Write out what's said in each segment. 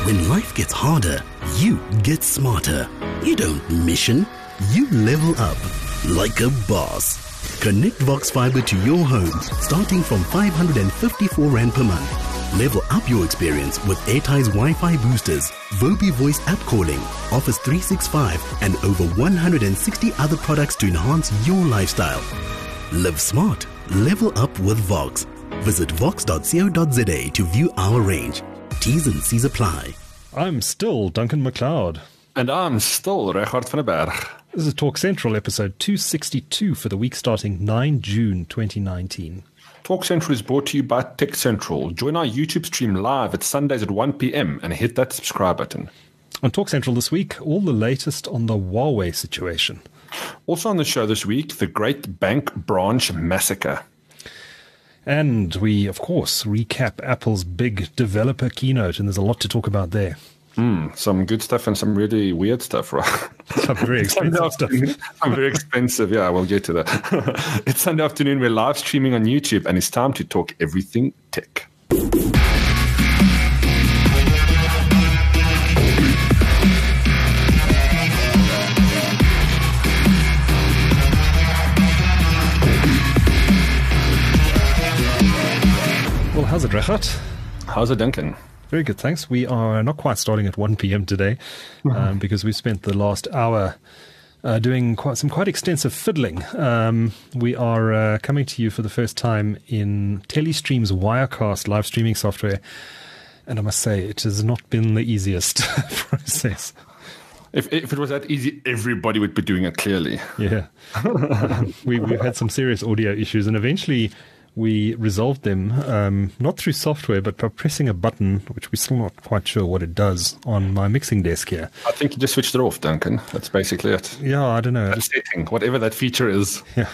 When life gets harder, you get smarter. You don't mission, you level up like a boss. Connect Vox Fiber to your home starting from 554 Rand per month. Level up your experience with Airtie's Wi-Fi boosters, Vobi voice app calling, Office 365 and over 160 other products to enhance your lifestyle. Live smart. Level up with Vox. Visit vox.co.za to view our range. T's and C's apply. I'm still Duncan McLeod. And I'm still Richard van der Berg. This is Talk Central episode 262 for the week starting 9 June 2019. Talk Central is brought to you by Tech Central. Join our YouTube stream live at Sundays at 1 p.m. and hit that subscribe button. On Talk Central this week, all the latest on the Huawei situation. Also on the show this week, the Great Bank Branch Massacre. And we, of course, recap Apple's big developer keynote, and there's a lot to talk about there. Some good stuff and some really weird stuff, right? Some very expensive stuff. Some very expensive, yeah, we'll get to that. It's Sunday afternoon, we're live streaming on YouTube, and it's time to talk everything tech. Well, how's it, Richard? How's it, Duncan? Very good, thanks. We are not quite starting at 1 p.m. today because we spent the last hour doing some quite extensive fiddling. We are coming to you for the first time in Telestream's Wirecast live streaming software, and I must say it has not been the easiest process. If it was that easy, everybody would be doing it clearly. Yeah. We've had some serious audio issues, and eventually we resolved them, not through software, but by pressing a button, which we're still not quite sure what it does, on my mixing desk here. I think you just switched it off, Duncan. That's basically it. Yeah, I don't know. That setting, whatever that feature is. Yeah.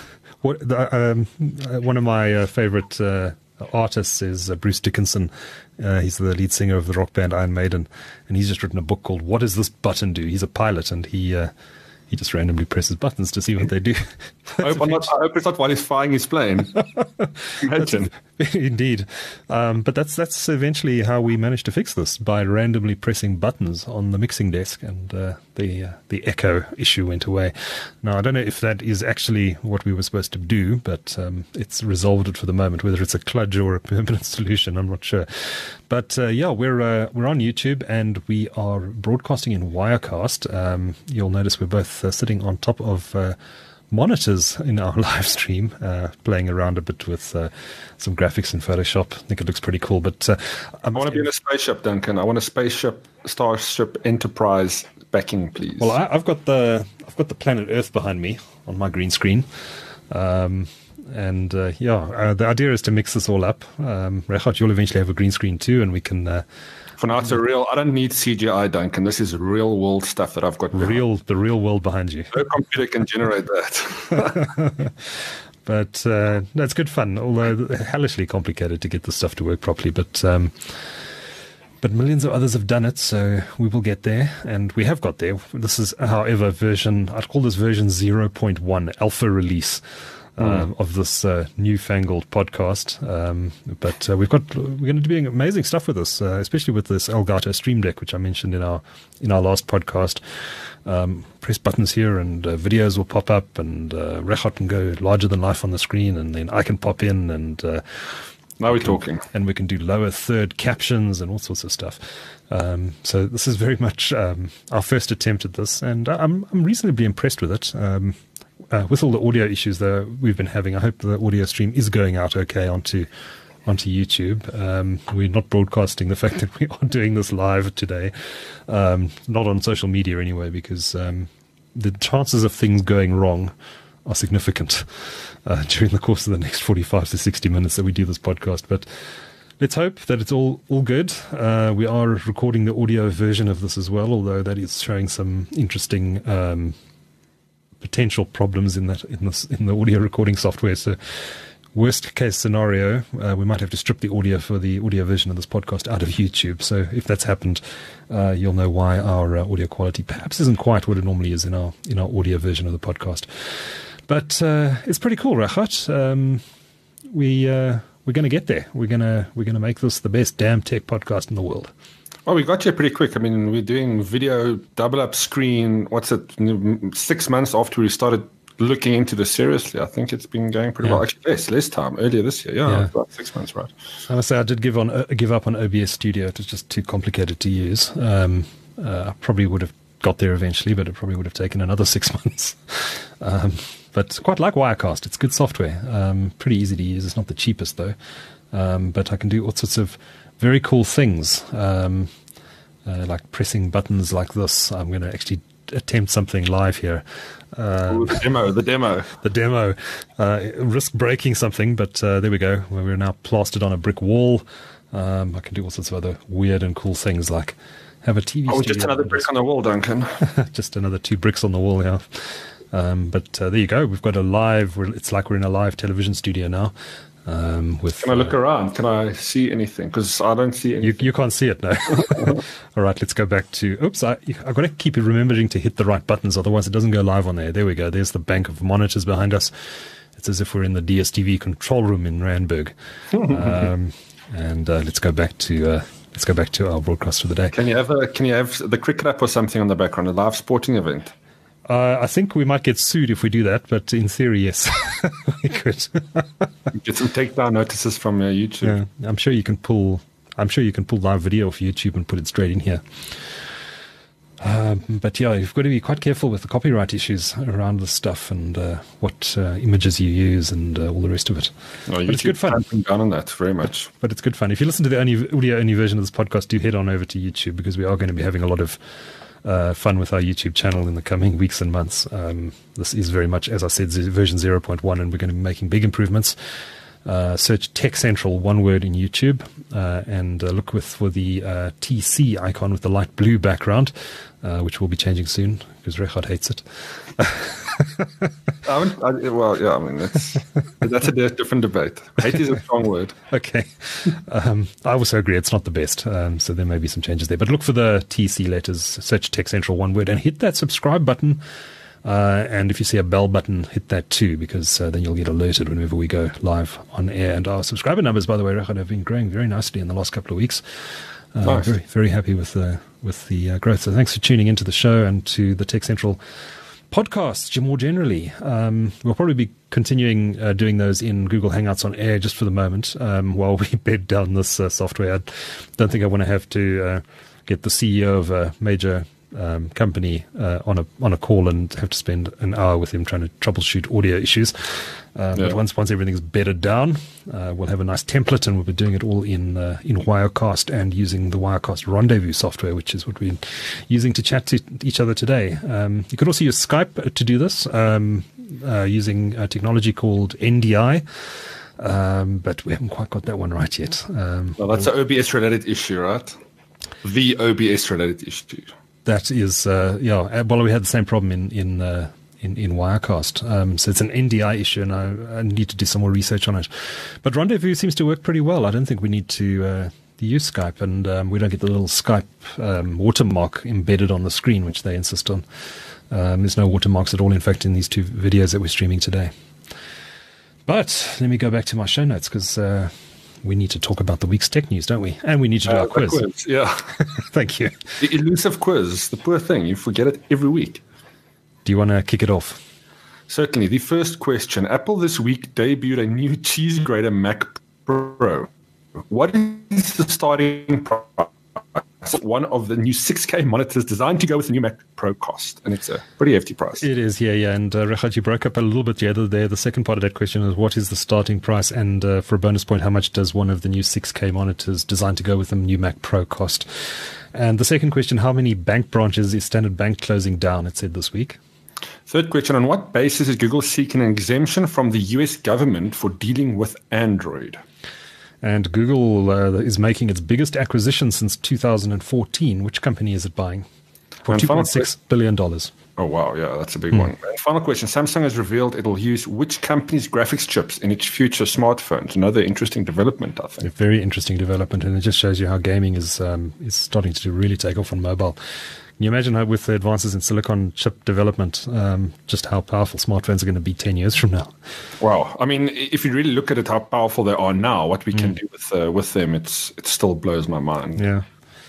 One of my favorite artists is Bruce Dickinson. He's the lead singer of the rock band Iron Maiden, and he's just written a book called What Does This Button Do? He's a pilot, and he just randomly presses buttons to see what they do. I hope it's not while he's flying his plane. Imagine. Indeed. But that's eventually how we managed to fix this, by randomly pressing buttons on the mixing desk, and the echo issue went away. Now, I don't know if that is actually what we were supposed to do, but it's resolved it for the moment. Whether it's a kludge or a permanent solution, I'm not sure. But yeah, we're on YouTube, and we are broadcasting in Wirecast. You'll notice we're both sitting on top of monitors in our live stream, playing around a bit with some graphics in Photoshop. I think it looks pretty cool. But I want to be in a spaceship, Duncan. I want a spaceship, Starship Enterprise backing, please. Well, I've got the planet Earth behind me on my green screen. The idea is to mix this all up. Reichardt, you'll eventually have a green screen too, and we can. For now, I don't need CGI, Duncan. This is real world stuff that I've got. The real world behind you. No computer can generate that. But no, it's good fun, although hellishly complicated to get this stuff to work properly. But millions of others have done it, so we will get there, and we have got there. This is, however, I'd call this version 0.1 alpha release of this newfangled podcast. But we're going to be doing amazing stuff with this, especially with this Elgato Stream Deck, which I mentioned in our last podcast. Press buttons here, and videos will pop up, and Reichardt can go larger than life on the screen, and then I can pop in, and now we're talking. And we can do lower third captions and all sorts of stuff. So this is very much our first attempt at this, and I'm reasonably impressed with it. With all the audio issues that we've been having, I hope the audio stream is going out okay onto YouTube. We're not broadcasting the fact that we are doing this live today, not on social media anyway, because the chances of things going wrong are significant during the course of the next 45 to 60 minutes that we do this podcast. But let's hope that it's all good. We are recording the audio version of this as well, although that is showing some interesting potential problems in the audio recording software. So worst case scenario, we might have to strip the audio for the audio version of this podcast out of YouTube. So if that's happened, you'll know why our audio quality perhaps isn't quite what it normally is in our audio version of the podcast. But it's pretty cool, Reichardt. We're going to get there. We're going to make this the best damn tech podcast in the world. Oh, we got here pretty quick. I mean, we're doing video double up screen. 6 months after we started looking into this seriously? I think it's been going pretty well. Actually, less time. Earlier this year. Yeah. About 6 months, right? I must say I did give up on OBS Studio. It was just too complicated to use. I probably would have got there eventually, but it probably would have taken another 6 months. But quite like Wirecast. It's good software. Pretty easy to use. It's not the cheapest though. But I can do all sorts of very cool things, like pressing buttons like this. I'm going to actually attempt something live here. The demo. Risk breaking something, but there we go. We're now plastered on a brick wall. I can do all sorts of other weird and cool things, like have a TV. Oh, just another brick on the wall, Duncan. Just another 2 bricks on the wall, yeah. But there you go. We've got a live. It's like we're in a live television studio now. Can I look around? Can I see anything? Because I don't see anything. You can't see it, no. All right, let's go back to... Oops, I've got to keep remembering to hit the right buttons, otherwise it doesn't go live on there. There we go. There's the bank of monitors behind us. It's as if we're in the DSTV control room in Randburg. And let's go back to our broadcast for the day. Can you have the cricket up or something on the background, a live sporting event? I think we might get sued if we do that, but in theory, yes, we could. Get some takedown notices from YouTube. Yeah, I'm sure you can pull live video off YouTube and put it straight in here. But yeah, you've got to be quite careful with the copyright issues around this stuff and what images you use and all the rest of it. Well, but it's good fun. Down on that very much. But it's good fun. If you listen to the audio-only version of this podcast, do head on over to YouTube, because we are going to be having a lot of fun with our YouTube channel in the coming weeks and months. This is very much, as I said, version 0.1, and we're going to be making big improvements. Search Tech Central, one word, in YouTube, and look for the TC icon with the light blue background, which will be changing soon because Rechad hates it. That's a different debate. Hate is a strong word. Okay. I also agree it's not the best, so there may be some changes there. But look for the TC letters, search Tech Central, one word, and hit that subscribe button. And if you see a bell button, hit that too, because then you'll get alerted whenever we go live on air. And our subscriber numbers, by the way, Rechad, have been growing very nicely in the last couple of weeks. Nice. Very, very happy with the growth. So thanks for tuning into the show and to the Tech Central podcasts more generally. We'll probably be continuing doing those in Google Hangouts on air just for the moment while we bed down this software. I don't think I want to have to get the CEO of a major company on a call and have to spend an hour with him trying to troubleshoot audio issues. But once everything's bedded down, we'll have a nice template, and we'll be doing it all in Wirecast and using the Wirecast Rendezvous software, which is what we're using to chat to each other today. You could also use Skype to do this using a technology called NDI. But we haven't quite got that one right yet. Well, that's an OBS related issue, right? The OBS related issue. That is, well, we had the same problem in Wirecast. So it's an NDI issue, and I need to do some more research on it. But Rendezvous seems to work pretty well. I don't think we need to use Skype, and we don't get the little Skype watermark embedded on the screen, which they insist on. There's no watermarks at all, in fact, in these 2 videos that we're streaming today. But let me go back to my show notes, because we need to talk about the week's tech news, don't we? And we need to do our quiz. Yeah. Thank you. The elusive quiz, the poor thing. You forget it every week. Do you want to kick it off? Certainly. The first question. Apple this week debuted a new cheese grater Mac Pro. What is the starting price? One of the new 6K monitors designed to go with the new Mac Pro cost, and it's a pretty hefty price. It is, yeah. And Rechad, you broke up a little bit there. The second part of that question is, what is the starting price? And for a bonus point, how much does one of the new 6K monitors designed to go with the new Mac Pro cost? And the second question, how many bank branches is Standard Bank closing down, it said this week? Third question, on what basis is Google seeking an exemption from the US government for dealing with Android? And Google is making its biggest acquisition since 2014. Which company is it buying? For $2.6 billion. Oh, wow. Yeah, that's a big one. And final question. Samsung has revealed it will use which company's graphics chips in its future smartphones? Another interesting development, I think. A very interesting development, and it just shows you how gaming is starting to really take off on mobile. Can you imagine how, with the advances in silicon chip development, just how powerful smartphones are going to be 10 years from now? Wow. I mean, if you really look at it, how powerful they are now, what we can do with them, it still blows my mind. Yeah.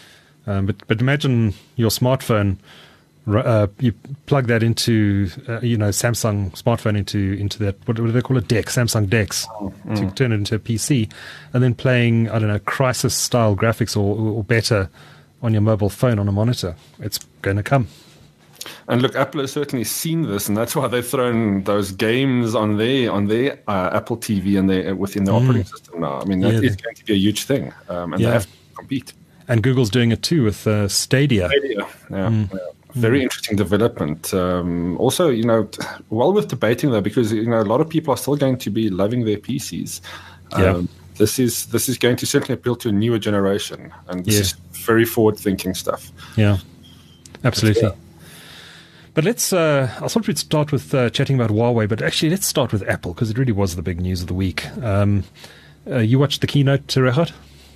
But imagine your smartphone. You plug that into, Samsung smartphone into that, what do they call it, DeX, Samsung DeX, to turn it into a PC, and then playing, I don't know, Crysis-style graphics or better on your mobile phone on a monitor. It's going to come. And look, Apple has certainly seen this, and that's why they've thrown those games on their Apple TV and within the operating system now. I mean, that is going to be a huge thing, and they have to compete. And Google's doing it too with Stadia. Yeah. Very interesting development. Also, well worth debating though, because a lot of people are still going to be loving their PCs. This is going to certainly appeal to a newer generation, and this is very forward-thinking stuff. Yeah, absolutely. But let's. I thought we'd start with chatting about Huawei, but actually, let's start with Apple because it really was the big news of the week. You watched the keynote, Regardt?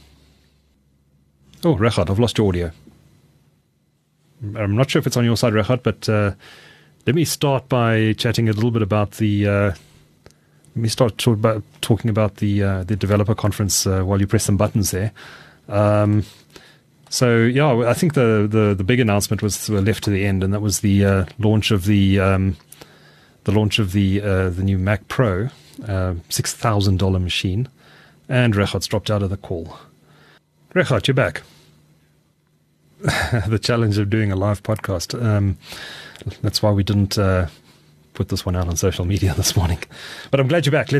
Oh, Regardt, I've lost your audio. I'm not sure if it's on your side, Regardt, but let me start by chatting a little bit about the. Let me start talking about the developer conference while you press some buttons there. I think the big announcement was left to the end, and that was the launch of the new Mac Pro, $6,000 machine, and Regardt's dropped out of the call. Regardt, you're back. The challenge of doing a live podcast. That's why we didn't put this one out on social media this morning. But I'm glad you're back.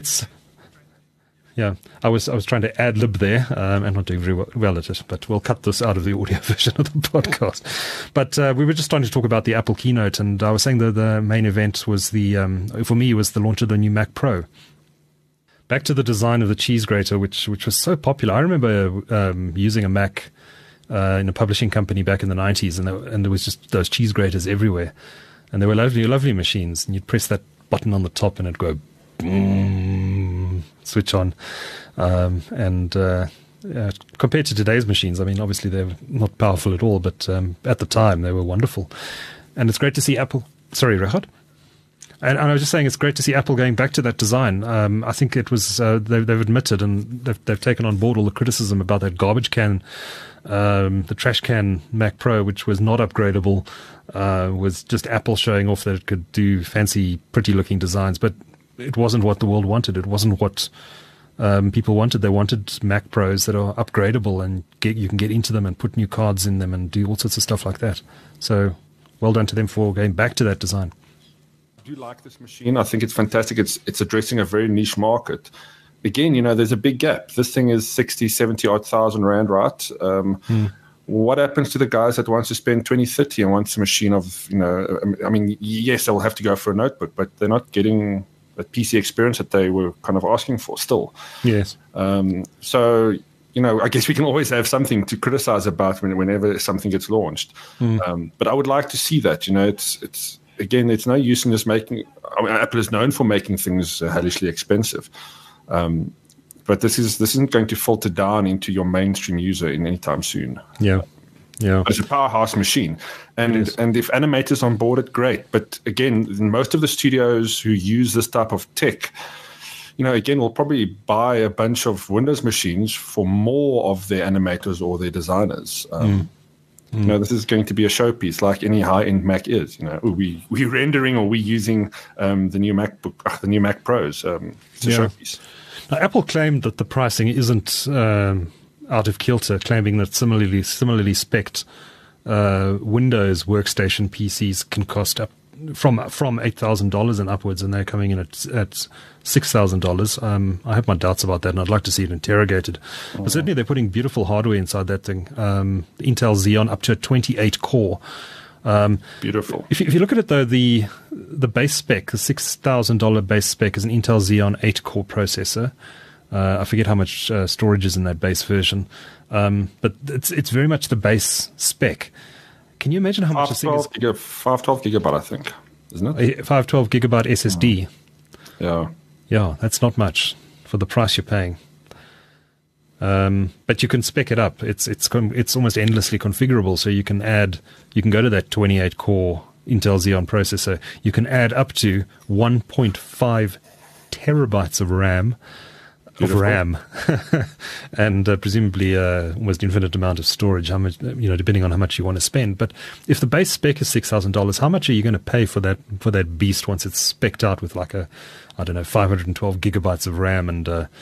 I was trying to ad-lib there and not doing very well at it, but we'll cut this out of the audio version of the podcast. But we were just starting to talk about the Apple keynote, and I was saying that the main event was for me, was the launch of the new Mac Pro. Back to the design of the cheese grater, which was so popular. I remember using a Mac in a publishing company back in the 90s, and there was just those cheese graters everywhere. And they were lovely, lovely machines. And you'd press that button on the top and it'd go boom, switch on. Compared to today's machines, I mean, obviously they're not powerful at all, but at the time they were wonderful. And it's great to see Apple. Sorry, Regardt? And I was just saying, it's great to see Apple going back to that design. I think it was they've admitted and they've taken on board all the criticism about that garbage can, the trash can Mac Pro, which was not upgradable, was just Apple showing off that it could do fancy, pretty-looking designs. But it wasn't what the world wanted. It wasn't what people wanted. They wanted Mac Pros that are upgradable and you can get into them and put new cards in them and do all sorts of stuff like that. So well done to them for going back to that design. I do like this machine. I think it's fantastic. It's addressing a very niche market. Again, there's a big gap. This thing is 60, 70 odd thousand rand, right? What happens to the guys that wants to spend 20, 30 and wants a machine of, I mean, yes, they'll have to go for a notebook, but they're not getting the PC experience that they were kind of asking for still. Yes. So, I guess we can always have something to criticize about whenever something gets launched. But I would like to see that, Again, it's no use in just making. I mean, Apple is known for making things hellishly expensive, but this isn't going to filter down into your mainstream user in any time soon. Yeah. It's a powerhouse machine, and if animators on board it, great. But again, most of the studios who use this type of tech, again, will probably buy a bunch of Windows machines for more of their animators or their designers. This is going to be a showpiece like any high-end Mac is. We rendering or we using the new MacBook, the new Mac Pros. It's a showpiece. Now, Apple claimed that the pricing isn't out of kilter, claiming that similarly spec'd Windows workstation PCs can cost up from $8,000 and upwards, and they're coming in at $6,000. I have my doubts about that, and I'd like to see it interrogated. But certainly they're putting beautiful hardware inside that thing. Intel Xeon up to a 28 core. Beautiful. If you look at it though, the base spec, the $6,000 base spec, is an Intel Xeon 8 core processor. I forget how much storage is in that base version, but it's very much the base spec. Can you imagine how much this thing is? 512 gigabyte, I think, isn't it? 512 gigabyte SSD. Yeah, that's not much for the price you're paying. But you can spec it up. It's almost endlessly configurable. So you can go to that 28 core Intel Xeon processor. You can add up to 1.5 terabytes of RAM, of RAM, and presumably almost infinite amount of storage. How much, depending on how much you want to spend. But if the base spec is $6,000, how much are you going to pay for that beast once it's specced out with like 512 gigabytes of RAM and a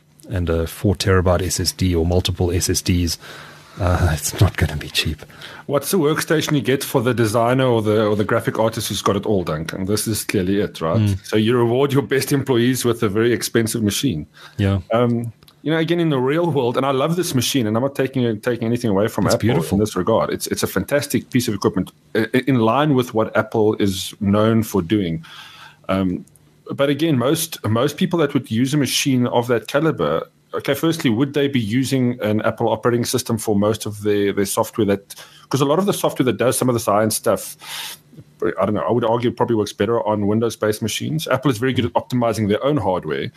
4 terabyte SSD or multiple SSDs? It's not going to be cheap. What's the workstation you get for the designer or the graphic artist who's got it all, Duncan? This is clearly it, right? So you reward your best employees with a very expensive machine. Yeah. Again, in the real world, and I love this machine, and I'm not taking anything away from Apple beautiful. in this regard. It's a fantastic piece of equipment in line with what Apple is known for doing. But again, most people that would use a machine of that caliber, okay, firstly, would they be using an Apple operating system for most of their software? Because a lot of the software that does some of the science stuff, I don't know, I would argue probably works better on Windows-based machines. Apple is very good at optimizing their own hardware.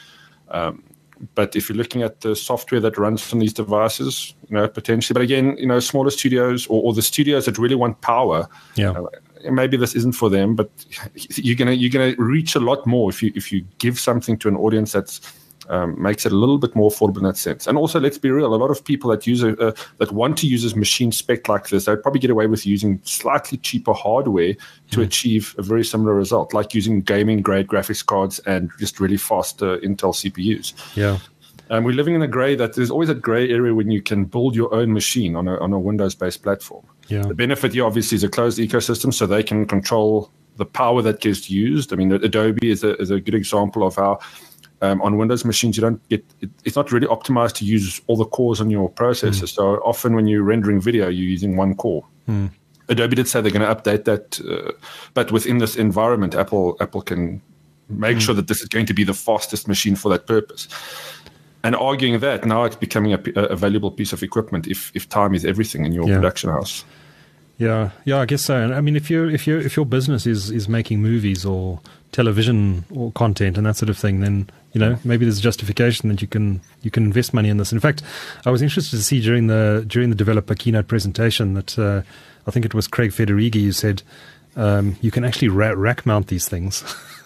But if you're looking at the software that runs on these devices, potentially. But again, smaller studios or the studios that really want power, maybe this isn't for them. But you're gonna reach a lot more if you give something to an audience that's makes it a little bit more affordable in that sense. And also, let's be real, a lot of people that use that want to use a machine spec like this, they'd probably get away with using slightly cheaper hardware to achieve a very similar result, like using gaming-grade graphics cards and just really fast Intel CPUs. Yeah. We're living in there's always a gray area when you can build your own machine on a Windows-based platform. Yeah. The benefit here, obviously, is a closed ecosystem, so they can control the power that gets used. I mean, Adobe is a good example of how on Windows machines, you don't get it's not really optimized to use all the cores on your processor. So often when you're rendering video, you're using one core. Adobe did say they're going to update that, but within this environment, Apple can make sure that this is going to be the fastest machine for that purpose. And arguing that, now it's becoming a valuable piece of equipment if time is everything in your production house. Yeah, I guess so. And I mean, if your business is making movies or television or content and that sort of thing, then maybe there's justification that you can invest money in this. In fact, I was interested to see during the developer keynote presentation that I think it was Craig Federighi who said you can actually rack mount these things.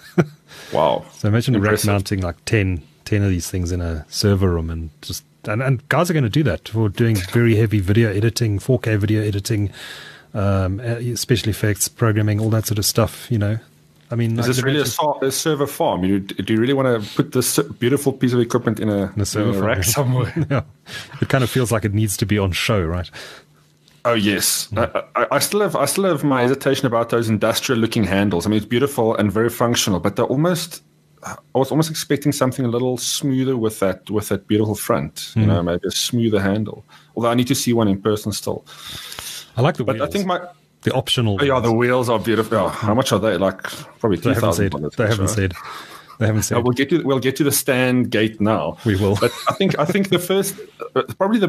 Wow! So imagine rack mounting like 10 of these things in a server room, and and guys are going to do that for doing very heavy video editing, 4K video editing, special effects, programming, all that sort of stuff. I mean, is this really a server farm? Do you really want to put this beautiful piece of equipment in a server rack somewhere? Yeah. It kind of feels like it needs to be on show, right? Oh yes, I still have my hesitation about those industrial-looking handles. I mean, it's beautiful and very functional, but I was almost expecting something a little smoother with that beautiful front. Maybe a smoother handle. Although I need to see one in person still. I like the wheels. But I think the optional. Oh, yeah, the wheels are beautiful. Oh, how much are they? Like probably $2,000. They haven't said. No, we'll get to the stand gate now. We will. But I think the first, probably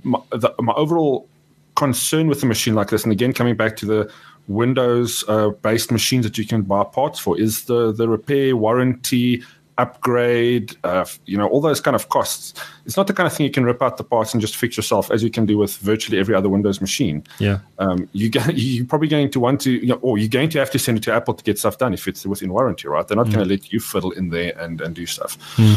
my overall concern with a machine like this, and again coming back to the Windows based machines that you can buy parts for, is the repair, warranty, upgrade, all those kind of costs. It's not the kind of thing you can rip out the parts and just fix yourself, as you can do with virtually every other Windows machine. Yeah. You're probably going to want to, or you're going to have to send it to Apple to get stuff done if it's within warranty, right? They're not going to let you fiddle in there and do stuff.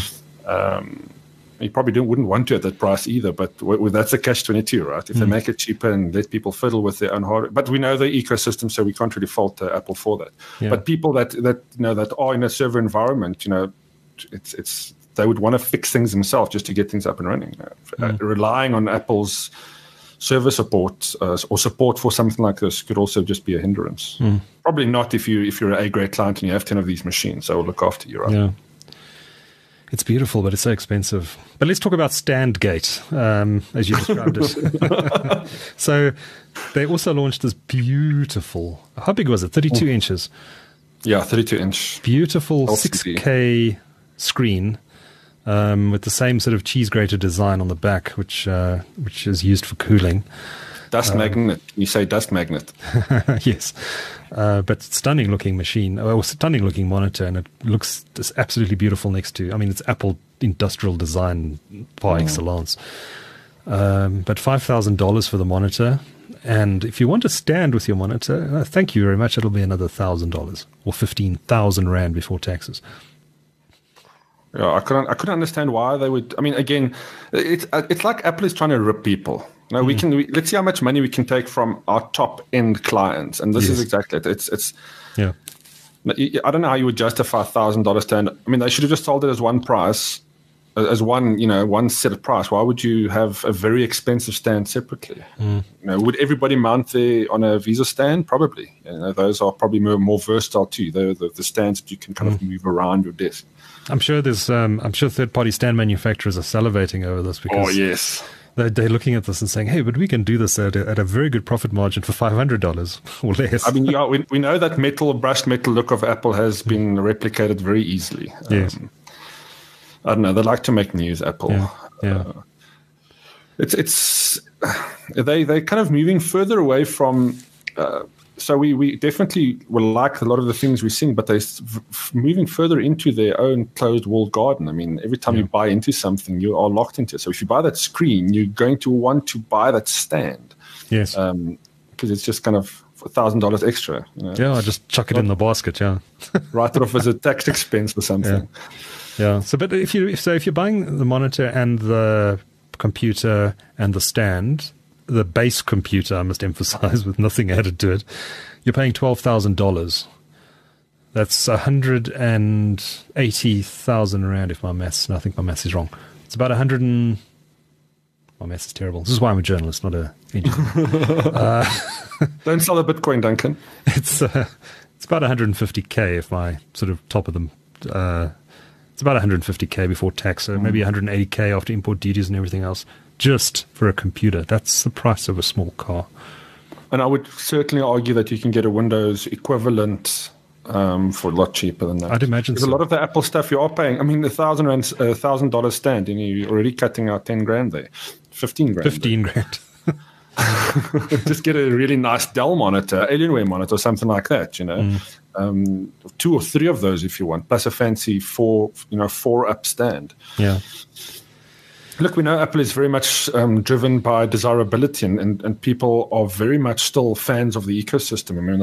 You probably wouldn't want to at that price either, but that's a catch-22, right? If they make it cheaper and let people fiddle with their own hardware. But we know the ecosystem, so we can't really fault Apple for that. Yeah. But people that are in a server environment, it's they would want to fix things themselves just to get things up and running. Relying on Apple's server support or support for something like this could also just be a hindrance. Probably not if you're an A-grade client and you have 10 of these machines. So we'll look after you, right? Yeah. It's beautiful, but it's so expensive. But let's talk about StandGate, as you described it. So they also launched this beautiful, how big was it? 32 inches. Yeah, 32-inch. Beautiful LCD. 6K screen with the same sort of cheese grater design on the back, which is used for cooling. Dust magnet. You say dust magnet. Yes. But stunning looking machine, stunning looking monitor, and it looks just absolutely beautiful next to, it's Apple industrial design par excellence. But $5,000 for the monitor. And if you want to stand with your monitor, thank you very much. It'll be another $1,000 or 15,000 Rand before taxes. Yeah, I couldn't understand why they would. I mean, again, it's like Apple is trying to rip people. You know, let's see how much money we can take from our top end clients, and this is exactly it. It's yeah. I don't know how you would justify $1,000 stand. I mean, they should have just sold it as one price, as one set of price. Why would you have a very expensive stand separately? You know, would everybody mount there on a Visa stand? Probably. You know, those are probably more versatile too. The stands that you can kind of move around your desk. I'm sure third-party stand manufacturers are salivating over this because yes. They're looking at this and saying, hey, but we can do this at a very good profit margin for $500 or less. I mean, we know that brushed metal look of Apple has been replicated very easily. Yes. I don't know. They like to make news, Apple. Yeah. They're kind of moving further away from. So we definitely will like a lot of the things we're seeing, but they're moving further into their own closed walled garden. I mean, every time you buy into something, you are locked into it. So if you buy that screen, you're going to want to buy that stand. Yes. Because it's just kind of $1,000 extra. You know? Yeah, I just chuck it in the basket. Yeah. Write it off as a tax expense or something. Yeah. So, but if you're buying the monitor and the computer and the stand, the base computer, I must emphasize, with nothing added to it, you're paying $12,000. That's 180,000 rand. If I think my maths is wrong. It's about my maths is terrible. This is why I'm a journalist, not a engineer. Don't sell a Bitcoin, Duncan. It's about 150K if my sort of top of them. It's about 150K before tax, so maybe 180K after import duties and everything else, just for a computer. That's the price of a small car. And I would certainly argue that you can get a Windows equivalent for a lot cheaper than that. I'd imagine so. A lot of the Apple stuff you are paying. I mean, the $1,000 stand, you're already cutting out 10 grand there, 15 grand. 15 grand. Just get a really nice Dell monitor, Alienware monitor, something like that. 2 or 3 of those if you want, plus a fancy 4-up stand. Yeah. Look, we know Apple is very much driven by desirability, and people are very much still fans of the ecosystem. I mean,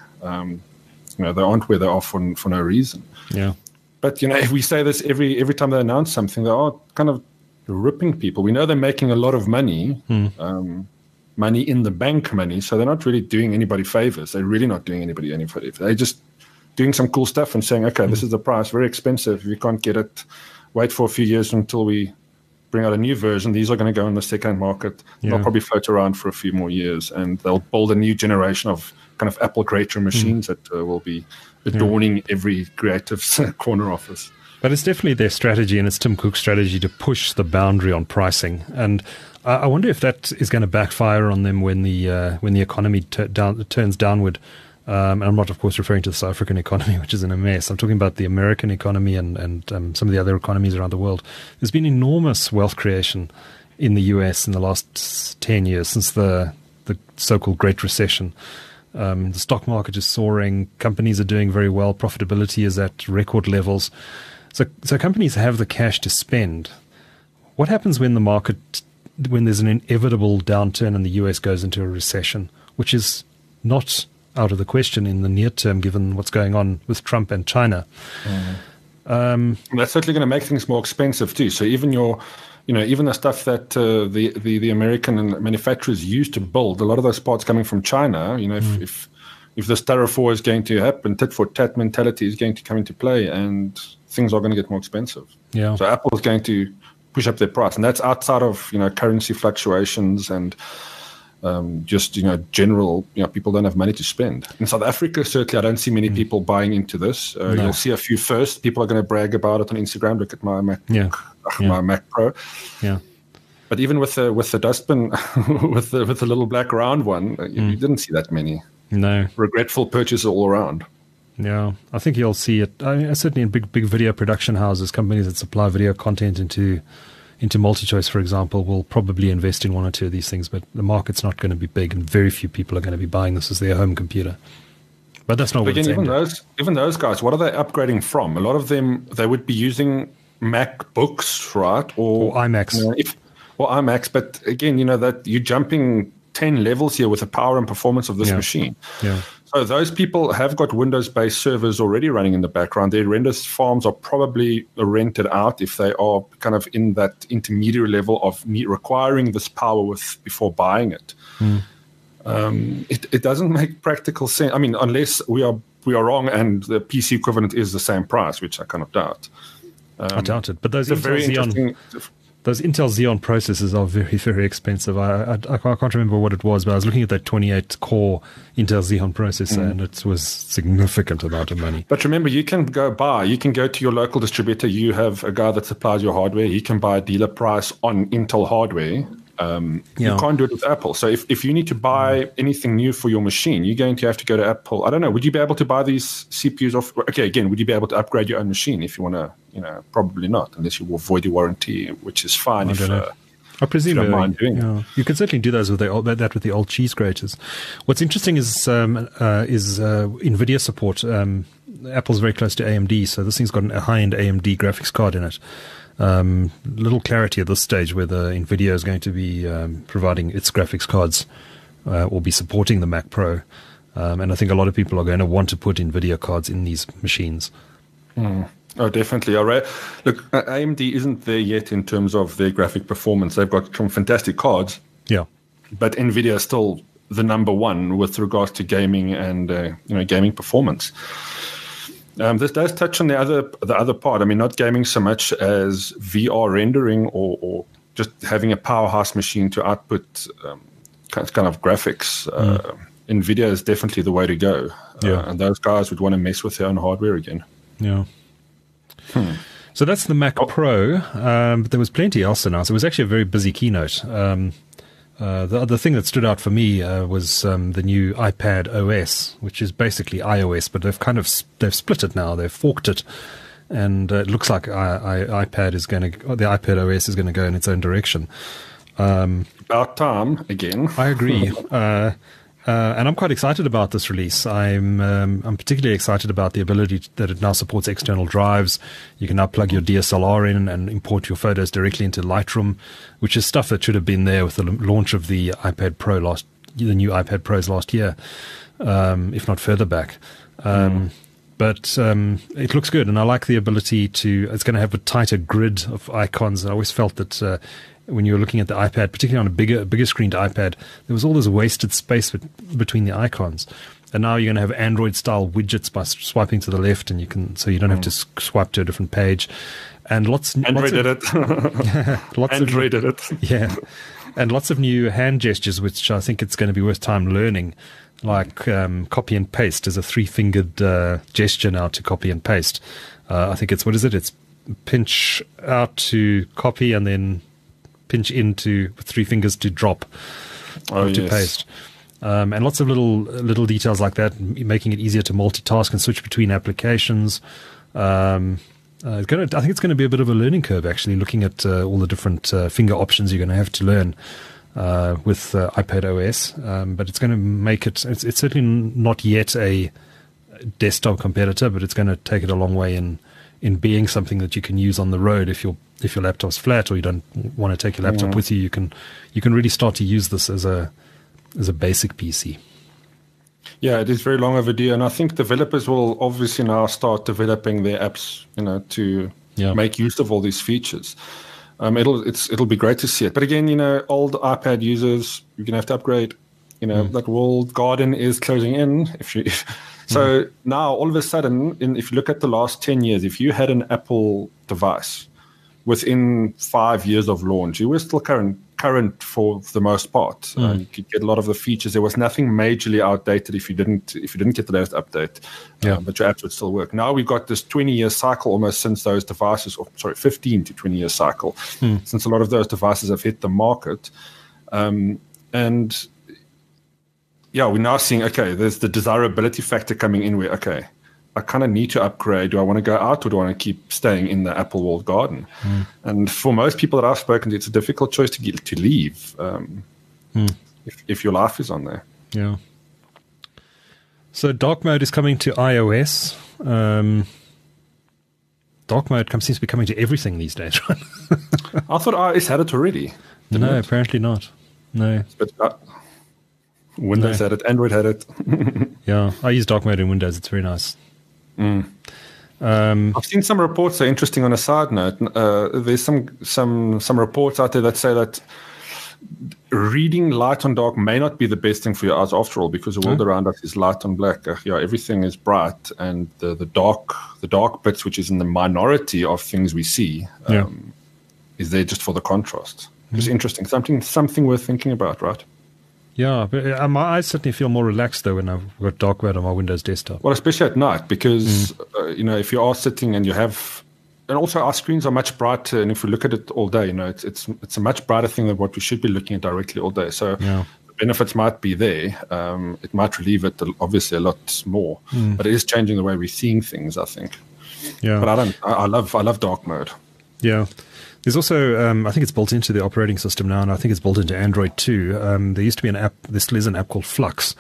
they aren't where they are for no reason. Yeah. But if we say this every time they announce something, they are kind of ripping people. We know they're making a lot of money. Money in the bank money, so they're not really doing anybody favors. They're really not doing anybody any favors. They're just doing some cool stuff and saying, okay, this is the price, very expensive. If you can't get it, wait for a few years until we bring out a new version. These are going to go in the second market. They'll probably float around for a few more years, and they'll build a new generation of kind of Apple greater machines that will be adorning every creative corner office. But it's definitely their strategy, and it's Tim Cook's strategy to push the boundary on pricing. And I wonder if that is going to backfire on them when the economy turns downward. And I'm not, of course, referring to the South African economy, which is in a mess. I'm talking about the American economy and some of the other economies around the world. There's been enormous wealth creation in the US in the last 10 years since the so-called Great Recession. The stock market is soaring. Companies are doing very well. Profitability is at record levels. So companies have the cash to spend. What happens when when there's an inevitable downturn and the US goes into a recession, which is not out of the question in the near term, given what's going on with Trump and China? That's certainly going to make things more expensive too. So even even the stuff that the American manufacturers use to build, a lot of those parts coming from China, if this tariff war is going to happen, tit for tat mentality is going to come into play, and things are going to get more expensive. Yeah. So Apple is going to push up their price, and that's outside of currency fluctuations and just general people don't have money to spend. In South Africa, certainly, I don't see many people buying into this. No. You'll see a few first. People are going to brag about it on Instagram. Look at my Mac, my Mac Pro. Yeah. But even with the dustbin, with the little black round one, you didn't see that many. No. Regretful purchases all around. Yeah, I think you'll see it. Certainly in big video production houses, companies that supply video content into MultiChoice, for example, will probably invest in one or two of these things, but the market's not going to be big, and very few people are going to be buying this as their home computer. But that's not what it's aimed at. Even those guys, what are they upgrading from? A lot of them, they would be using MacBooks, right? Or iMacs. Or iMacs, but again, that you're jumping 10 levels here with the power and performance of this machine. Yeah. So those people have got Windows-based servers already running in the background. Their render farms are probably rented out if they are kind of in that intermediary level of requiring this power before buying it. It doesn't make practical sense. I mean, unless we are wrong and the PC equivalent is the same price, which I kind of doubt. I doubt it. But those Intel Xeon processors are very, very expensive. I can't remember what it was, but I was looking at that 28-core Intel Xeon processor, and it was significant amount of money. But remember, you can go to your local distributor. You have a guy that supplies your hardware. He can buy a dealer price on Intel hardware. You can't do it with Apple. So if you need to buy anything new for your machine, you're going to have to go to Apple. I don't know. Would you be able to buy these CPUs off? Okay, again, would you be able to upgrade your own machine if you want to? Probably not, unless you will void your warranty, which is fine. I presume you don't mind doing it. You can certainly do those with the old cheese graters. What's interesting is NVIDIA support. Apple's very close to AMD, so this thing's got a high-end AMD graphics card in it. Little clarity at this stage whether NVIDIA is going to be providing its graphics cards or be supporting the Mac Pro. And I think a lot of people are going to want to put NVIDIA cards in these machines. Oh, definitely. All right. Look, AMD isn't there yet in terms of their graphic performance. They've got some fantastic cards. Yeah. But NVIDIA is still the number one with regards to gaming and gaming performance. This does touch on the other part. I mean, not gaming so much as VR rendering or just having a powerhouse machine to output kind of graphics. NVIDIA is definitely the way to go. And those guys would want to mess with their own hardware again. Yeah. So that's the Mac Pro. But there was plenty else announced. It was actually a very busy keynote. The other thing that stood out for me was the new iPad OS, which is basically iOS, but they've split it now. They've forked it, and it looks like the iPad OS is going to go in its own direction. About time again. I agree. And I'm quite excited about this release. I'm particularly excited about the ability that it now supports external drives. You can now plug your DSLR in and import your photos directly into Lightroom, which is stuff that should have been there with the launch of the iPad Pro the new iPad Pros last year, if not further back. But it looks good, and I like the ability it's going to have a tighter grid of icons. I always felt that when you were looking at the iPad, particularly on a bigger screened iPad, there was all this wasted space between the icons. And now you're going to have Android-style widgets by swiping to the left, and you don't have to swipe to a different page. And Android did it. Yeah, and lots of new hand gestures, which I think it's going to be worth time learning. Like copy and paste is a 3-fingered gesture now to copy and paste. I think it's It's pinch out to copy and then pinch into 3 fingers to drop to paste. And lots of little details like that, making it easier to multitask and switch between applications. I think it's going to be a bit of a learning curve, actually, looking at all the different finger options you're going to have to learn with iPad OS. But it's going to make it's certainly not yet a desktop competitor, but it's going to take it a long way in being something that you can use on the road if your laptop's flat or you don't want to take your laptop with you. You can really start to use this as a basic PC. Yeah, it is very long overdue, and I think developers will obviously now start developing their apps, to make use of all these features. It'll be great to see it. But again, old iPad users, you're gonna have to upgrade. That walled garden is closing in. So now all of a sudden, if you look at the last 10 years, if you had an Apple device within 5 years of launch, you were still current for the most part. You could get a lot of the features. There was nothing majorly outdated if you didn't get the latest update. But your apps would still work. Now we've got this 20-year cycle almost since those devices, 15 to 20-year cycle, since a lot of those devices have hit the market. We're now seeing, there's the desirability factor coming in where, I kind of need to upgrade. Do I want to go out or do I want to keep staying in the Apple walled garden? And for most people that I've spoken to, it's a difficult choice to leave if your life is on there. Yeah. So dark mode is coming to iOS. Dark mode seems to be coming to everything these days, right? I thought iOS had it already. No, apparently not. No. Windows had it, Android had it. Yeah, I use dark mode in Windows. It's very nice. I've seen some reports that are interesting on a side note. There's some reports out there that say that reading light on dark may not be the best thing for your eyes after all, because the world around us is light on black. Everything is bright, and the dark bits, which is in the minority of things we see, is there just for the contrast. It's interesting, something worth thinking about, right? Yeah, but my eyes certainly feel more relaxed though when I've got dark mode on my Windows desktop. Well, especially at night, because if you are sitting and you have, and also our screens are much brighter, and if we look at it all day, it's a much brighter thing than what we should be looking at directly all day. So the benefits might be there. It might relieve it obviously a lot more, but it is changing the way we're seeing things, I think. Yeah, but I love dark mode. Yeah. There's also, I think it's built into the operating system now, and I think it's built into Android too. There used to be an app, there still is an app called Flux,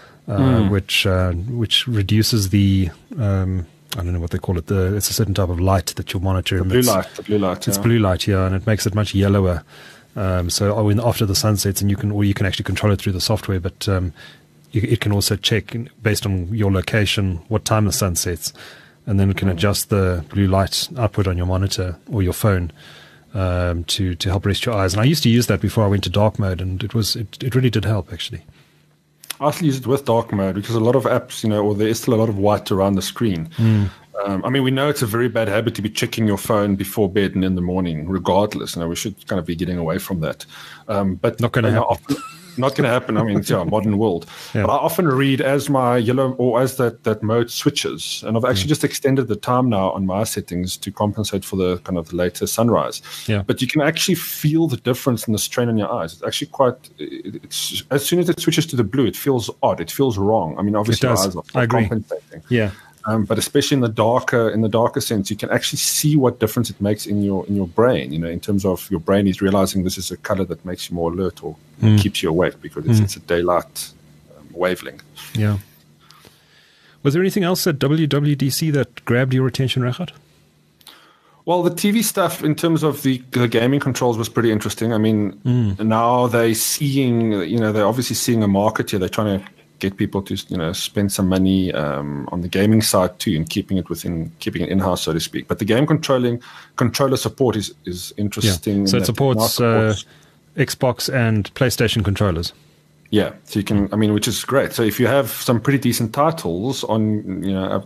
which reduces the, I don't know what they call it, it's a certain type of light that your monitor emits. The blue light. It's blue light, and it makes it much yellower. So after the sun sets, and you can actually control it through the software, but it can also check based on your location what time the sun sets, and then it can adjust the blue light output on your monitor or your phone. To help rest your eyes. And I used to use that before I went to dark mode, and it really did help, actually. I still use it with dark mode because a lot of apps, or there is still a lot of white around the screen. We know it's a very bad habit to be checking your phone before bed and in the morning, regardless. We should kind of be getting away from that. But not going to happen. Not going to happen. It's a modern world. Yeah. But I often read as my yellow or as that mode switches, and I've actually just extended the time now on my settings to compensate for the kind of later sunrise. Yeah. But you can actually feel the difference in the strain on your eyes. It's actually it's as soon as it switches to the blue, it feels odd. It feels wrong. Obviously, your eyes are compensating. Yeah. But especially in the darker sense, you can actually see what difference it makes in your brain. In terms of your brain is realizing this is a color that makes you more alert or keeps you awake because it's a daylight wavelength. Yeah. Was there anything else at WWDC that grabbed your attention, Regardt? Well, the TV stuff in terms of the gaming controls was pretty interesting. Now they're obviously seeing a market here. They're trying to get people to spend some money on the gaming side too, and keeping it in-house, so to speak. But the game controller support is interesting. Yeah. So it supports Xbox and PlayStation controllers. Yeah, so you can. Which is great. So if you have some pretty decent titles on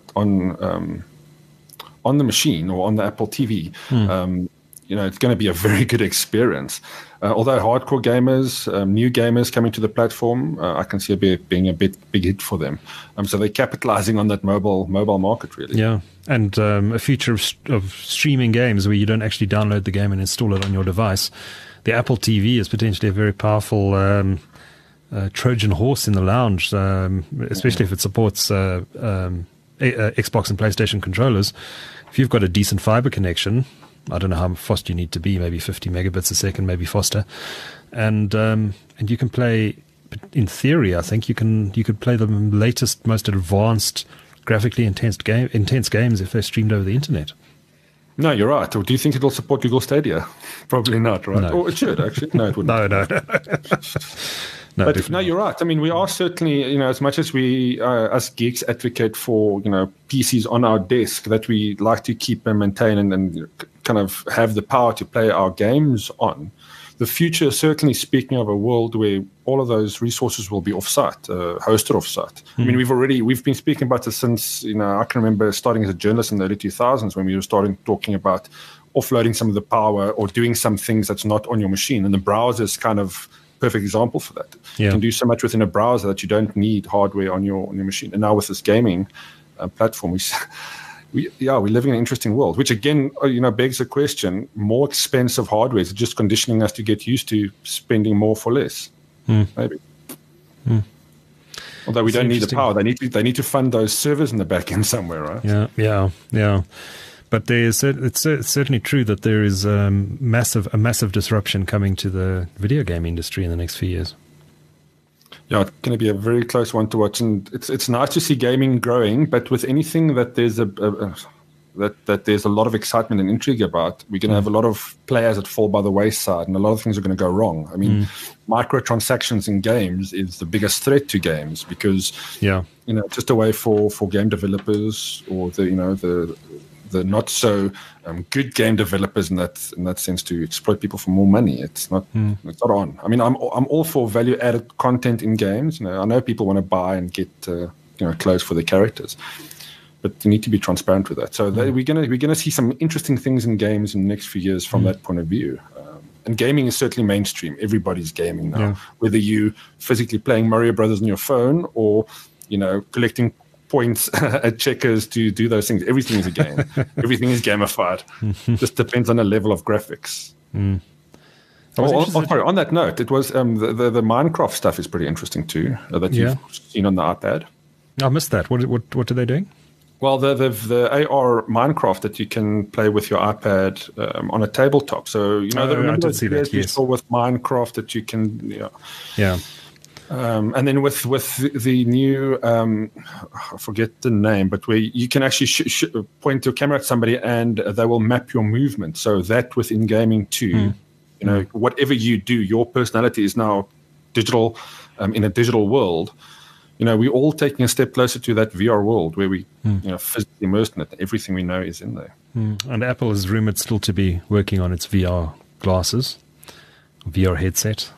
the machine or on the Apple TV, it's going to be a very good experience. Although hardcore gamers, new gamers coming to the platform, I can see it being a big hit for them. So they're capitalizing on that mobile market, really. Yeah, and a feature of streaming games where you don't actually download the game and install it on your device. The Apple TV is potentially a very powerful Trojan horse in the lounge, especially if it supports Xbox and PlayStation controllers. If you've got a decent fiber connection, I don't know how fast you need to be, maybe 50 megabits a second, maybe faster. And you can play, in theory, I think you could play the latest, most advanced, graphically intense games if they're streamed over the internet. No, you're right. Or do you think it'll support Google Stadia? Probably not, right? No. Or it should, actually. No, it wouldn't. No. But no, you're right. We are certainly, as much as we, us geeks, advocate for, PCs on our desk that we like to keep and maintain and kind of have the power to play our games on. The future, certainly speaking of a world where all of those resources will be offsite, hosted offsite. We've been speaking about this since, I can remember starting as a journalist in the early 2000s when we were starting talking about offloading some of the power or doing some things that's not on your machine. And the browser is kind of perfect example for that. Yeah. You can do so much within a browser that you don't need hardware on your machine. And now with this gaming platform, we're living in an interesting world, which again, begs the question: more expensive hardware is just conditioning us to get used to spending more for less. Maybe. Although we don't need the power, they need to fund those servers in the back end somewhere, right? Yeah. But it's certainly true that there is a massive disruption coming to the video game industry in the next few years. Yeah, it's going to be a very close one to watch, and it's nice to see gaming growing. But with anything that there's that there's a lot of excitement and intrigue about, we're going to have a lot of players that fall by the wayside, and a lot of things are going to go wrong. I mean, microtransactions in games is the biggest threat to games because, just a way for game developers or the not so good game developers in that sense to exploit people for more money. It's not on. I mean, I'm all for value added content in games. I know people want to buy and get clothes for their characters, but you need to be transparent with that. So we're gonna see some interesting things in games in the next few years from that point of view. And gaming is certainly mainstream. Everybody's gaming now, whether you physically playing Mario Brothers on your phone or collecting points at checkers to do those things. Everything is a game. Everything is gamified. Just depends on the level of graphics. On that note, it was the Minecraft stuff is pretty interesting too. That you've seen on the iPad. I missed that. What are they doing? Well, the AR Minecraft that you can play with your iPad on a tabletop. So I did see that. Yes. With Minecraft that you can. And then with the new, I forget the name, but where you can actually point your camera at somebody and they will map your movement. So that within gaming too, whatever you do, your personality is now digital in a digital world. We're all taking a step closer to that VR world where we, physically immersed in it. Everything we know is in there. And Apple is rumored still to be working on its VR glasses, VR headset.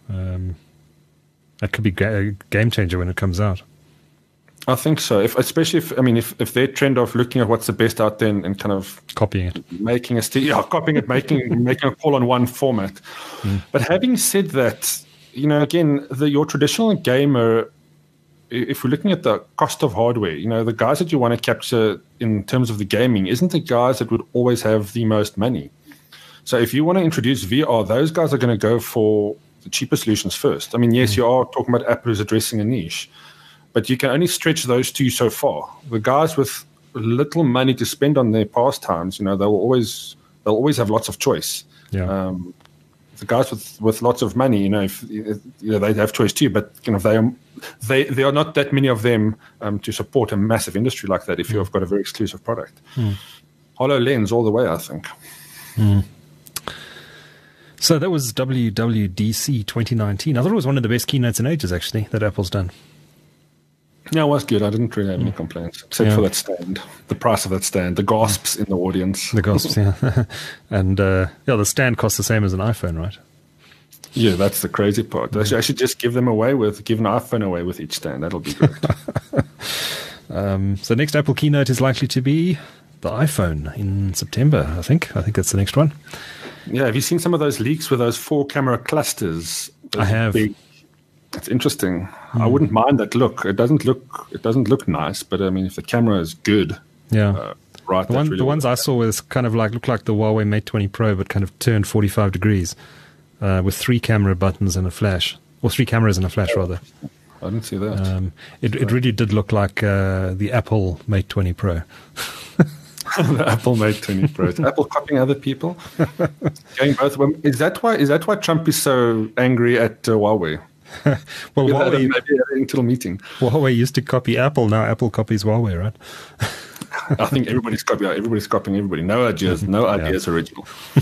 That could be a game changer when it comes out. I think so. Especially if their trend of looking at what's the best out there and kind of copying it, copying it, making a call on one format. But having said that, again, your traditional gamer, if we're looking at the cost of hardware, the guys that you want to capture in terms of the gaming isn't the guys that would always have the most money. So if you want to introduce VR, those guys are going to go for the cheaper solutions first. I mean, yes, you are talking about Apple who's addressing a niche, but you can only stretch those two so far. The guys with little money to spend on their pastimes, they'll always have lots of choice. The guys with lots of money, if they have choice too, but there are not that many of them to support a massive industry like that. If you've got a very exclusive product, HoloLens all the way, I think. So that was WWDC 2019. I thought it was one of the best keynotes in ages, actually, that Apple's done. Yeah, it was good. I didn't really have any complaints, except for that stand, the price of that stand, the gasps in the audience. The gasps, yeah. And, the stand costs the same as an iPhone, right? Yeah, that's the crazy part. I should just give an iPhone away with each stand. That'll be great. So next Apple keynote is likely to be the iPhone in September, I think. I think that's the next one. Yeah, have you seen some of those leaks with those 4-camera clusters? I have. It's interesting. I wouldn't mind that look. It doesn't look nice, but I mean, if the camera is good, right. The ones I saw was kind of looked like the Huawei Mate 20 Pro, but kind of turned 45 degrees, with 3 camera buttons and a flash, or 3 cameras and a flash rather. I didn't see that. It really did look like the Apple Mate 20 Pro. The Apple Mate 20 Pro. Is Apple copying other people? Going both of them. Is that why Trump is so angry at Huawei? Well, Huawei, maybe at an internal meeting. Huawei used to copy Apple. Now Apple copies Huawei, right? I think everybody's copying everybody. No ideas original.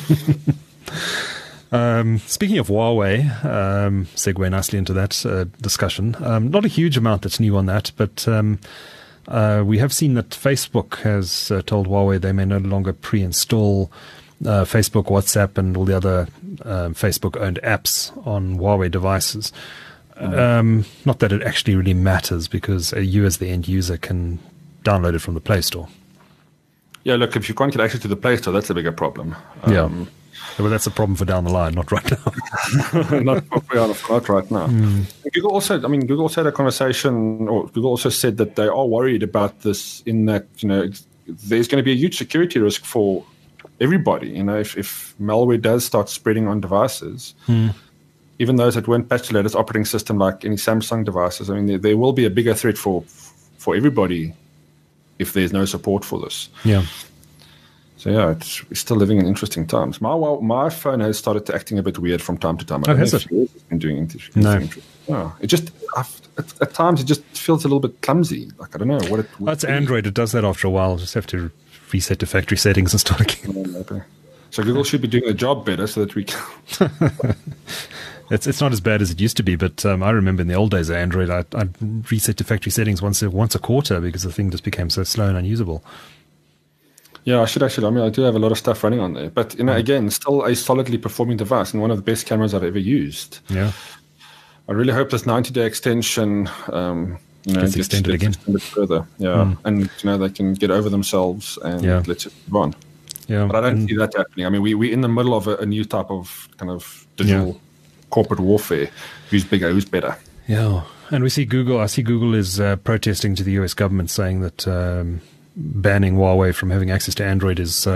Speaking of Huawei, segue nicely into that discussion. Not a huge amount that's new on that, but we have seen that Facebook has told Huawei they may no longer pre-install Facebook, WhatsApp, and all the other Facebook-owned apps on Huawei devices. Not that it actually really matters, because you as the end user can download it from the Play Store. Yeah, look, if you can't get access to the Play Store, that's a bigger problem. Well, that's a problem for down the line, not right now. not right now. Google also had a conversation, or Google also said that they are worried about this, in that there's going to be a huge security risk for everybody. If malware does start spreading on devices, even those that weren't patched to the latest operating system, like any Samsung devices, I mean, there will be a bigger threat for everybody if there's no support for this. Yeah. So we're still living in interesting times. My phone has started acting a bit weird from time to time. Has it? It's been doing interesting. No, it just at times it just feels a little bit clumsy. Like I don't know what it. That's Android. It does that after a while. Just have to reset to factory settings and start again. Maybe. So Google should be doing the job better so that we can. It's not as bad as it used to be, but I remember in the old days of Android, I'd reset to factory settings once a quarter because the thing just became so slow and unusable. Yeah, I should actually. I mean, I do have a lot of stuff running on there, but again, still a solidly performing device and one of the best cameras I've ever used. Yeah, I really hope this 90-day extension gets extended further. Yeah, and they can get over themselves and let it move on. Yeah, but I don't see that happening. I mean, we're in the middle of a new type of kind of digital corporate warfare. Who's bigger? Who's better? Yeah, and we see Google. I see Google is protesting to the US government, saying that banning Huawei from having access to Android is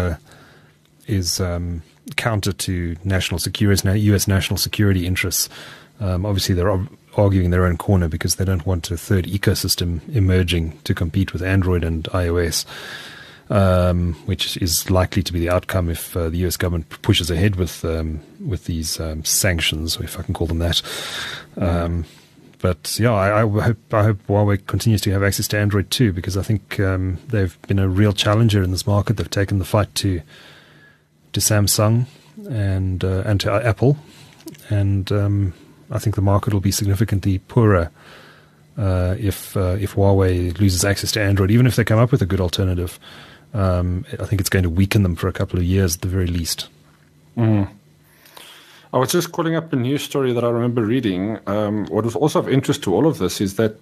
counter to national security, US national security interests. Obviously, they're arguing their own corner because they don't want a third ecosystem emerging to compete with Android and iOS. Which is likely to be the outcome if the US government pushes ahead with these sanctions, if I can call them that. But yeah, I hope Huawei continues to have access to Android too, because I think they've been a real challenger in this market. They've taken the fight to Samsung and to Apple, and I think the market will be significantly poorer if Huawei loses access to Android, even if they come up with a good alternative. I think it's going to weaken them for a couple of years at the very least. I was just calling up a news story that I remember reading. What was also of interest to all of this is that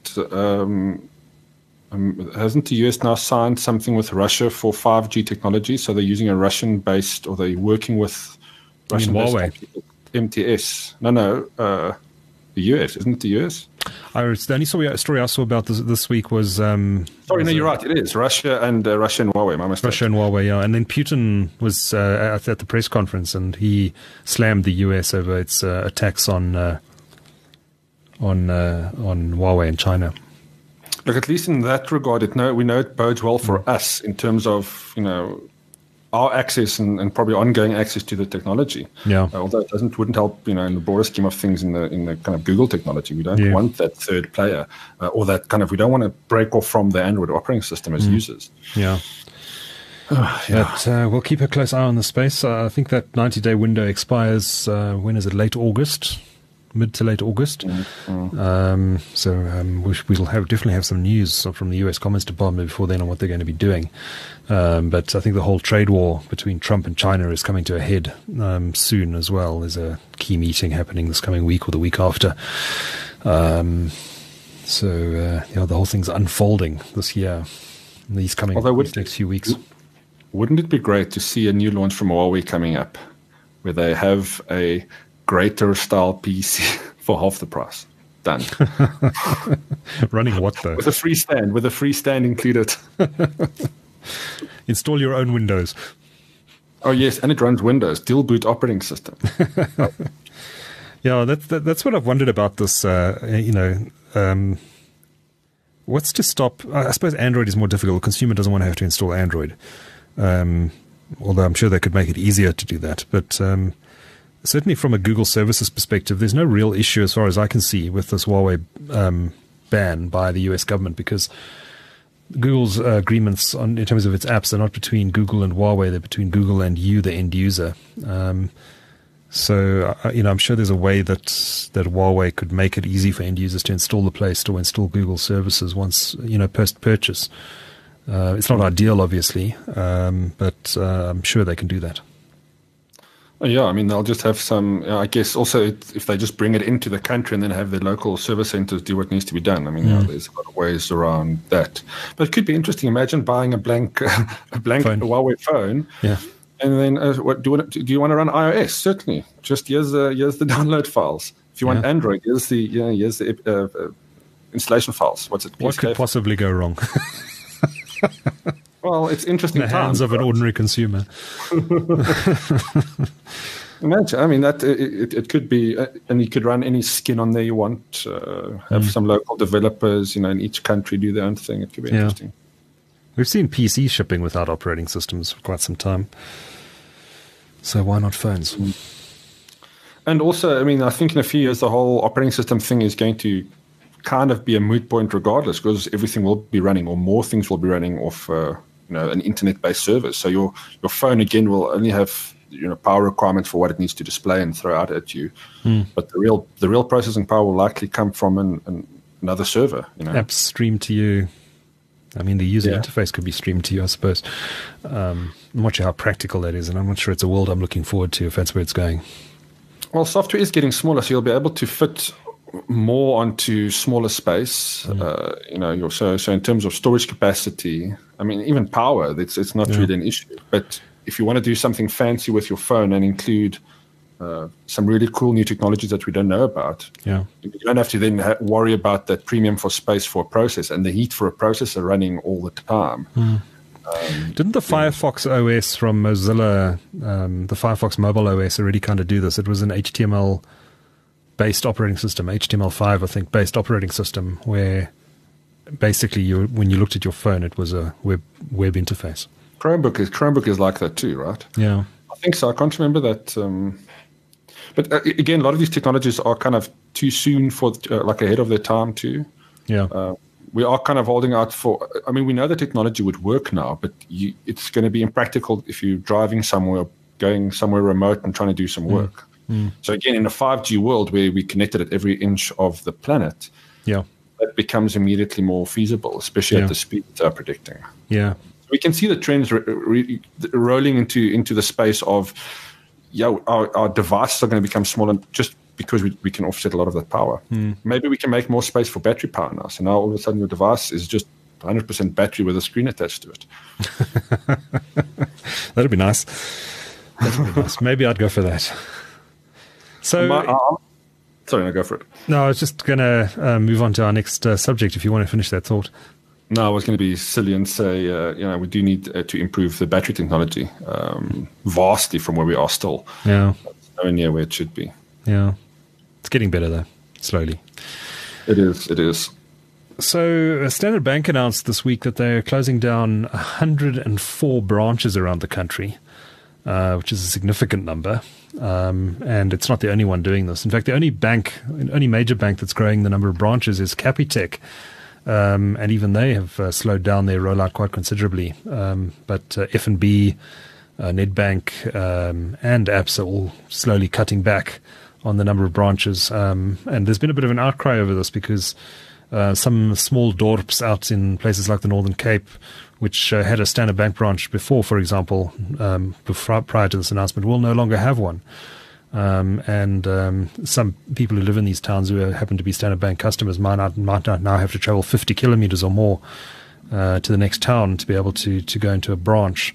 hasn't the US now signed something with Russia for 5G technology? So they're using a Russian-based, or they're working with Russian-based Huawei. MTS. No, the US, isn't it the US? The only story I saw about this week was... Sorry, no, you're right. It is Russia and Huawei. My mistake. Russia and Huawei, yeah. And then Putin was at the press conference, and he slammed the US over its attacks on Huawei and China. Look, at least in that regard, we know it bodes well for us in terms of our access and probably ongoing access to the technology. Yeah. Although it wouldn't help, in the broader scheme of things in the kind of Google technology. We don't want that third player, or that kind of, we don't want to break off from the Android operating system as users. Yeah. But we'll keep a close eye on the space. I think that 90-day window expires, when is it? Late August? Mid to late August. So we'll definitely have some news from the US Commerce Department before then on what they're going to be doing. But I think the whole trade war between Trump and China is coming to a head soon as well. There's a key meeting happening this coming week or the week after. The whole thing's unfolding this year, these next few weeks. Wouldn't it be great to see a new launch from Huawei coming up, where they have a greater style PC for half the price? Done. Running what though? With a free stand included. Install your own Windows. Oh yes, and it runs Windows, dual boot operating system. Yeah, that's what I've wondered about this. What's to stop? I suppose Android is more difficult. The consumer doesn't want to have to install Android, although I'm sure they could make it easier to do that. But certainly from a Google services perspective, there's no real issue as far as I can see with this Huawei ban by the US government, because Google's agreements in terms of its apps are not between Google and Huawei, they're between Google and you, the end user. So I'm sure there's a way that Huawei could make it easy for end users to install the Play Store, install Google services once, post-purchase. It's not ideal, obviously, but I'm sure they can do that. Yeah, I mean, they'll just have some, I guess also if they just bring it into the country and then have their local service centers do what needs to be done. I mean, there's a lot of ways around that. But it could be interesting. Imagine buying a blank phone. Huawei phone. Yeah. And then do you want to run iOS? Certainly. Just here's the download files. If you want Android, here's the installation files. What's it? What could possibly go wrong? Well, it's interesting. In the hands of an ordinary consumer. Imagine, I mean, that it could be, and you could run any skin on there you want. Have some local developers, in each country do their own thing. It could be interesting. We've seen PC shipping without operating systems for quite some time. So why not phones? And also, I mean, I think in a few years the whole operating system thing is going to kind of be a moot point regardless, because everything will be running, or more things will be running off an internet-based service. So your phone again will only have power requirements for what it needs to display and throw out at you. But the real processing power will likely come from another server. Apps streamed to you. I mean, the user interface could be streamed to you, I suppose. I'm not sure how practical that is, and I'm not sure it's a world I'm looking forward to if that's where it's going. Well, software is getting smaller, so you'll be able to fit more onto smaller space. So in terms of storage capacity, I mean, even power, it's not really an issue. But if you want to do something fancy with your phone and include some really cool new technologies that we don't know about, you don't have to then worry about that premium for space for a processor and the heat for a processor running all the time. Didn't the Firefox OS from Mozilla, the Firefox mobile OS, already kind of do this? It was an HTML-based operating system, HTML5, I think, based operating system, where basically when you looked at your phone, it was a web interface. Chromebook is like that too, right? Yeah. I think so. I can't remember that. But again, a lot of these technologies are kind of too soon for, ahead of their time too. Yeah. We are kind of holding out for, I mean, we know the technology would work now, but it's going to be impractical if you're driving somewhere, going somewhere remote and trying to do some work. So again, in a 5G world where we connected at every inch of the planet, that becomes immediately more feasible, especially at the speed they're predicting. Yeah. We can see the trends rolling into the space of, our devices are going to become smaller just because we can offset a lot of that power. Maybe we can make more space for battery power now. So now all of a sudden your device is just 100% battery with a screen attached to it. That'd be nice. Maybe I'd go for that. So, sorry, no, go for it. No, I was just going to move on to our next subject if you want to finish that thought. No, I was going to be silly and say, we do need to improve the battery technology vastly from where we are still. Yeah. It's nowhere near where it should be. Yeah. It's getting better, though, slowly. It is. So Standard Bank announced this week that they're closing down 104 branches around the country, which is a significant number. And it's not the only one doing this. In fact, the only major bank that's growing the number of branches is Capitec. And even they have slowed down their rollout quite considerably. But FNB, Nedbank, and APS are all slowly cutting back on the number of branches. And there's been a bit of an outcry over this because some small dorps out in places like the Northern Cape, which had a Standard Bank branch before, for example, prior to this announcement, will no longer have one. And some people who live in these towns who happen to be Standard Bank customers might not now have to travel 50 kilometers or more to the next town to be able to go into a branch.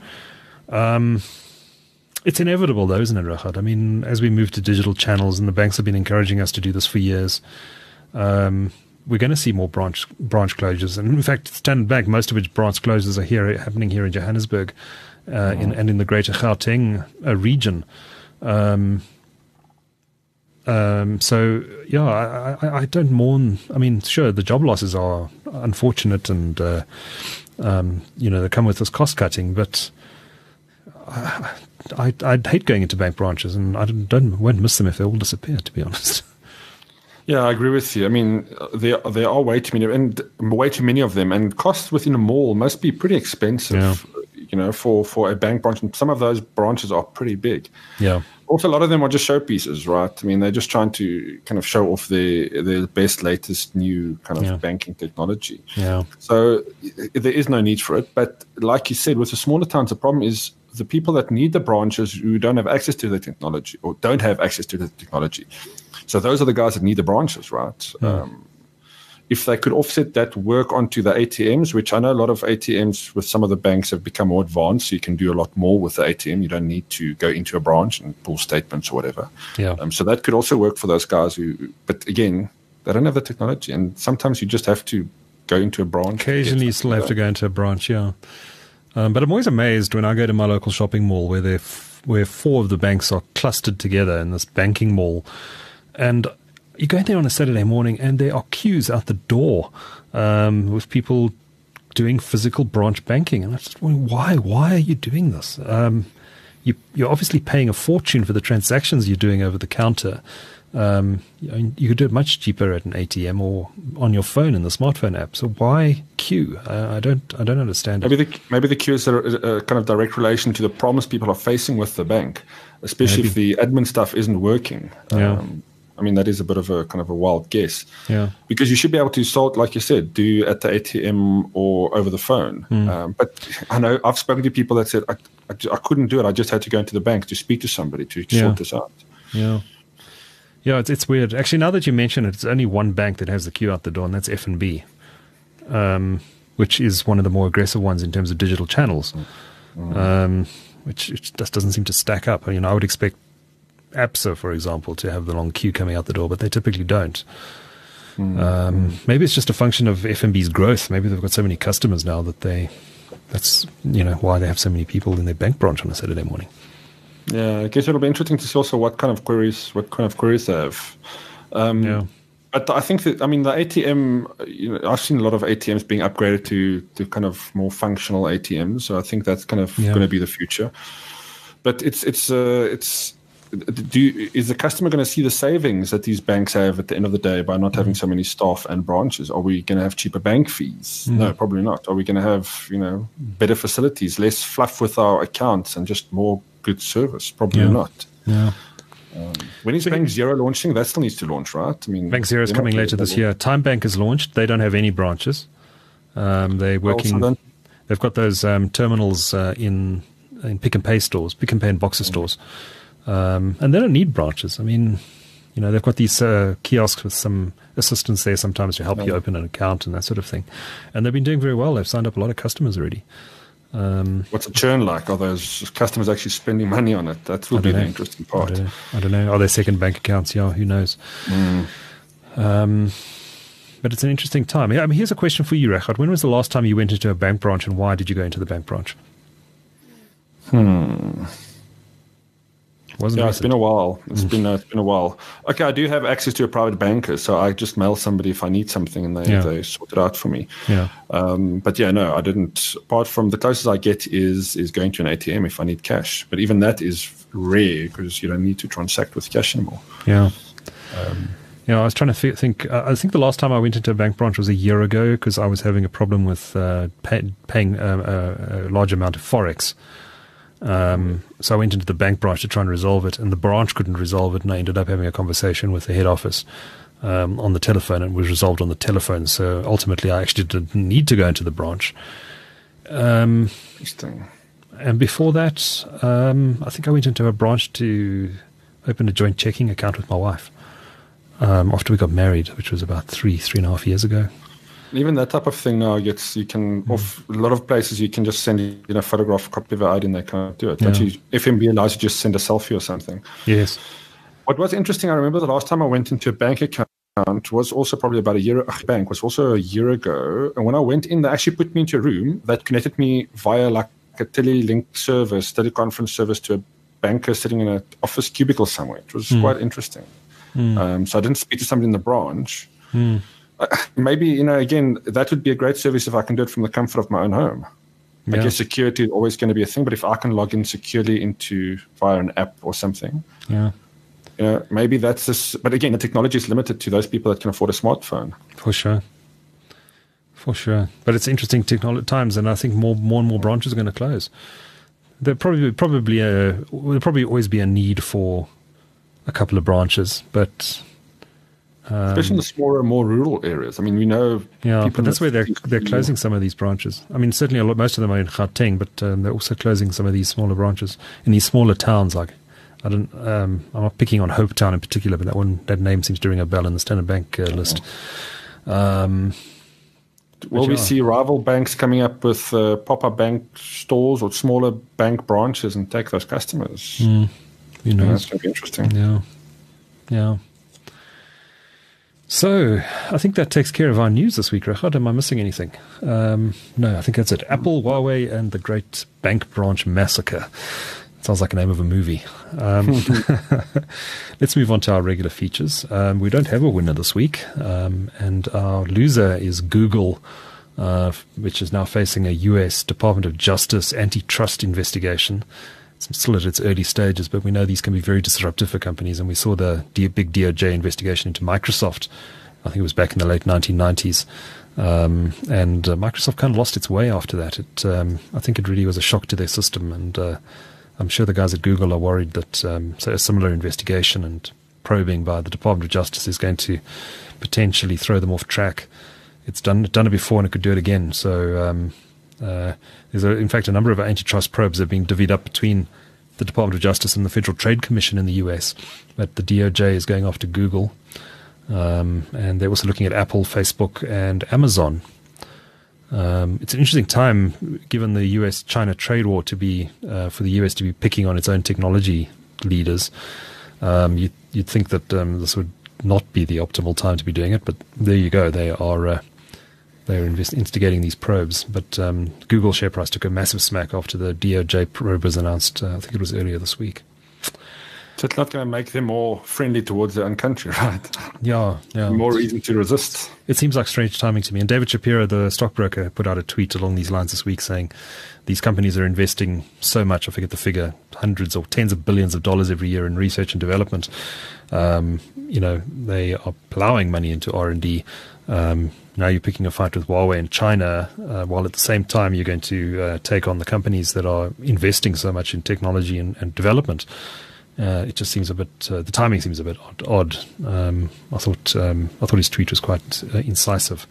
It's inevitable, though, isn't it, Rachad? I mean, as we move to digital channels, and the banks have been encouraging us to do this for years, we're going to see more branch closures. And in fact, Standard Bank, most of its branch closures are happening here in Johannesburg and in the Greater Gauteng region. So I don't mourn. I mean, sure, the job losses are unfortunate, and they come with this cost cutting. But I'd hate going into bank branches, and I won't miss them if they all disappear, to be honest. Yeah, I agree with you. I mean, there are way too many of them, and costs within a mall must be pretty expensive. For a bank branch, and some of those branches are pretty big. Yeah. Also, a lot of them are just showpieces, right? I mean, they're just trying to kind of show off their best, latest new kind of banking technology. Yeah. So there is no need for it. But like you said, with the smaller towns, the problem is the people that need the branches who don't have access to the technology or don't have access to the technology. So those are the guys that need the branches, right? Yeah. If they could offset that work onto the ATMs, which I know a lot of ATMs with some of the banks have become more advanced, so you can do a lot more with the ATM. You don't need to go into a branch and pull statements or whatever. Yeah. So that could also work for those guys but again, they don't have the technology, and sometimes you just have to go into a branch. Occasionally you still have to go into a branch, yeah. But I'm always amazed when I go to my local shopping mall where four of the banks are clustered together in this banking mall, and you go in there on a Saturday morning and there are queues out the door with people doing physical branch banking. And I just wonder, why are you doing this? You're obviously paying a fortune for the transactions you're doing over the counter. You could do it much cheaper at an ATM or on your phone in the smartphone app. So why queue? I don't understand it. Maybe the queue is a kind of direct relation to the problems people are facing with the bank, especially if the admin stuff isn't working. Yeah. I mean, that is a bit of a kind of a wild guess. Yeah. Because you should be able to sort, like you said, do at the ATM or over the phone. But I know I've spoken to people that said, I couldn't do it. I just had to go into the bank to speak to somebody to sort this out. Yeah. Yeah, it's weird. Actually, now that you mention it, it's only one bank that has the queue out the door, and that's FNB, which is one of the more aggressive ones in terms of digital channels, which just doesn't seem to stack up. I mean, I would expect ABSA, for example, to have the long queue coming out the door, but they typically don't. Maybe it's just a function of FNB's growth. Maybe they've got so many customers now that's why they have so many people in their bank branch on a Saturday morning. Yeah, I guess it'll be interesting to see also what kind of queries they have. But I think that, the ATM, I've seen a lot of ATMs being upgraded to kind of more functional ATMs. So I think that's kind of going to be the future. But is the customer going to see the savings that these banks have at the end of the day by not having so many staff and branches? Are we going to have cheaper bank fees? No, probably not. Are we going to have, better facilities, less fluff with our accounts and just more good service? Probably not. Yeah. When is Bank Zero launching? That still needs to launch, right? I mean, Bank Zero is coming later this year. Time Bank is launched. They don't have any branches. They're working. They've got those terminals in Pick and Pay stores, Pick and Pay and Boxer stores. And they don't need branches. I mean, they've got these kiosks with some assistance there sometimes to help you open an account and that sort of thing. And they've been doing very well. They've signed up a lot of customers already. What's the churn like? Are those customers actually spending money on it? That will be the interesting part. I don't know. Are they second bank accounts? Yeah, who knows? But it's an interesting time. I mean, here's a question for you, Regardt. When was the last time you went into a bank branch, and why did you go into the bank branch? It's been a while. It's been a while. Okay, I do have access to a private banker, so I just mail somebody if I need something, and they sort it out for me. Yeah. But no, I didn't. Apart from the closest I get is going to an ATM if I need cash. But even that is rare because you don't need to transact with cash anymore. Yeah. I was trying to think. I think the last time I went into a bank branch was a year ago because I was having a problem with paying a large amount of Forex. So I went into the bank branch to try and resolve it, and the branch couldn't resolve it, and I ended up having a conversation with the head office on the telephone, and it was resolved on the telephone. So ultimately, I actually didn't need to go into the branch. Interesting. And before that, I think I went into a branch to open a joint checking account with my wife after we got married, which was about 3.5 years ago. Even that type of thing now you can off a lot of places you can just send a photograph, a copy of your ID, and they can't do it. Actually, FNB allows you to just send a selfie or something. Yes. What was interesting, I remember the last time I went into a bank account was also probably about a year ago. And when I went in, they actually put me into a room that connected me via like a teleconference service to a banker sitting in an office cubicle somewhere. It was quite interesting. So I didn't speak to somebody in the branch. Maybe, again, that would be a great service if I can do it from the comfort of my own home. I guess security is always going to be a thing, but if I can log in securely via an app or something, maybe that's this. But again, the technology is limited to those people that can afford a smartphone. For sure. But it's interesting times, and I think more and more branches are going to close. There'll probably always be a need for a couple of branches, but especially in the smaller, more rural areas. I mean, we know. Yeah, but that's where they're closing some of these branches. I mean, certainly most of them are in Gauteng, but they're also closing some of these smaller branches in these smaller towns. Like, I'm not picking on Hope Town in particular, but that name seems to ring a bell in the Standard Bank list. Will we see rival banks coming up with pop-up bank stores or smaller bank branches and take those customers? Who knows? That's going to be interesting. Yeah. So, I think that takes care of our news this week, Regardt. Am I missing anything? No, I think that's it. Apple, Huawei, and the Great Bank Branch Massacre. Sounds like the name of a movie. Let's move on to our regular features. We don't have a winner this week, and our loser is Google, which is now facing a U.S. Department of Justice antitrust investigation. still at its early stages, but we know these can be very disruptive for companies. And we saw the big DOJ investigation into Microsoft. I think it was back in the late 1990s. And Microsoft kind of lost its way after that. I think it really was a shock to their system. And I'm sure the guys at Google are worried that say a similar investigation and probing by the Department of Justice is going to potentially throw them off track. It's done it before and it could do it again. So there's, in fact, a number of antitrust probes that are being divvied up between the Department of Justice and the Federal Trade Commission in the US. But the DOJ is going after Google. And they're also looking at Apple, Facebook, and Amazon. It's an interesting time, given the US-China trade war, to be for the US to be picking on its own technology leaders. You'd think that this would not be the optimal time to be doing it, but there you go. They're instigating these probes. But Google share price took a massive smack after the DOJ probe was announced. I think it was earlier this week. So it's not going to make them more friendly towards their own country, right? Yeah. More reason to resist. It seems like strange timing to me. And David Shapiro, the stockbroker, put out a tweet along these lines this week saying these companies are investing so much, I forget the figure, hundreds or tens of billions of dollars every year in research and development. They are plowing money into R&D. Now you're picking a fight with Huawei in China, while at the same time you're going to take on the companies that are investing so much in technology and development. It just seems a bit. The timing seems a bit odd. I thought his tweet was quite incisive.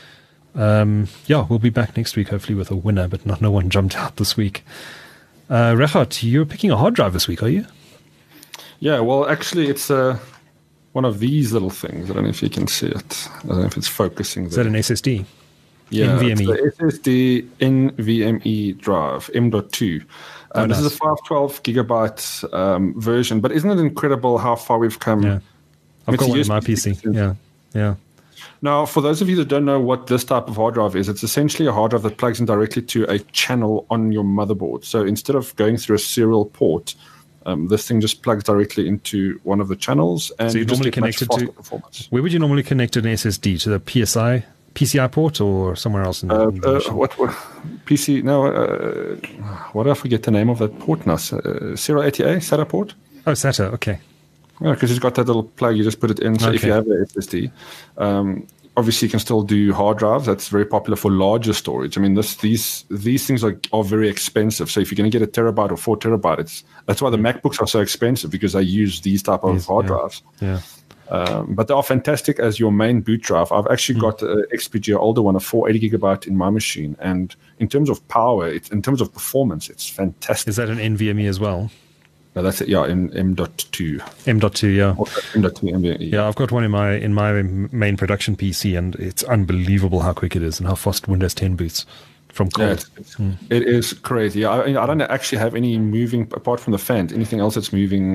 We'll be back next week, hopefully with a winner, but no one jumped out this week. Regardt, you're picking a hard drive this week, are you? Yeah, well, actually, it's one of these little things. I don't know if you can see it. I don't know if it's focusing. Is that an SSD? Yeah, NVMe. It's the SSD NVMe drive, M.2. Nice. This is a 512 gigabyte version, but isn't it incredible how far we've come? Yeah, I've got one in my PC. Yeah. Now, for those of you that don't know what this type of hard drive is, it's essentially a hard drive that plugs in directly to a channel on your motherboard. So instead of going through a serial port, this thing just plugs directly into one of the channels, and so you normally connect connect it to performance. Where would you normally connect an SSD? To the PCI port or somewhere else in the machine? What PC? No, what do I forget the name of that port now? Serial ATA SATA port. Oh, SATA. Okay. Yeah, because it's got that little plug. You just put it in. So if you have an SSD, obviously you can still do hard drives. That's very popular for larger storage. I mean, these things are very expensive. So if you're going to get a terabyte or 4 terabytes, that's why the MacBooks are so expensive, because they use these type of hard drives. Yeah. But they are fantastic as your main boot drive. I've actually got an XPG, older one, a 480 gigabyte in my machine. And in terms of power, in terms of performance, it's fantastic. Is that an NVMe as well? No, that's it. Yeah, in M.2. M.2, yeah. M.2 NVMe. Yeah, I've got one in my main production PC, and it's unbelievable how quick it is and how fast Windows 10 boots from cold. Yeah, it is crazy. I don't actually have any moving, apart from the fan, anything else that's moving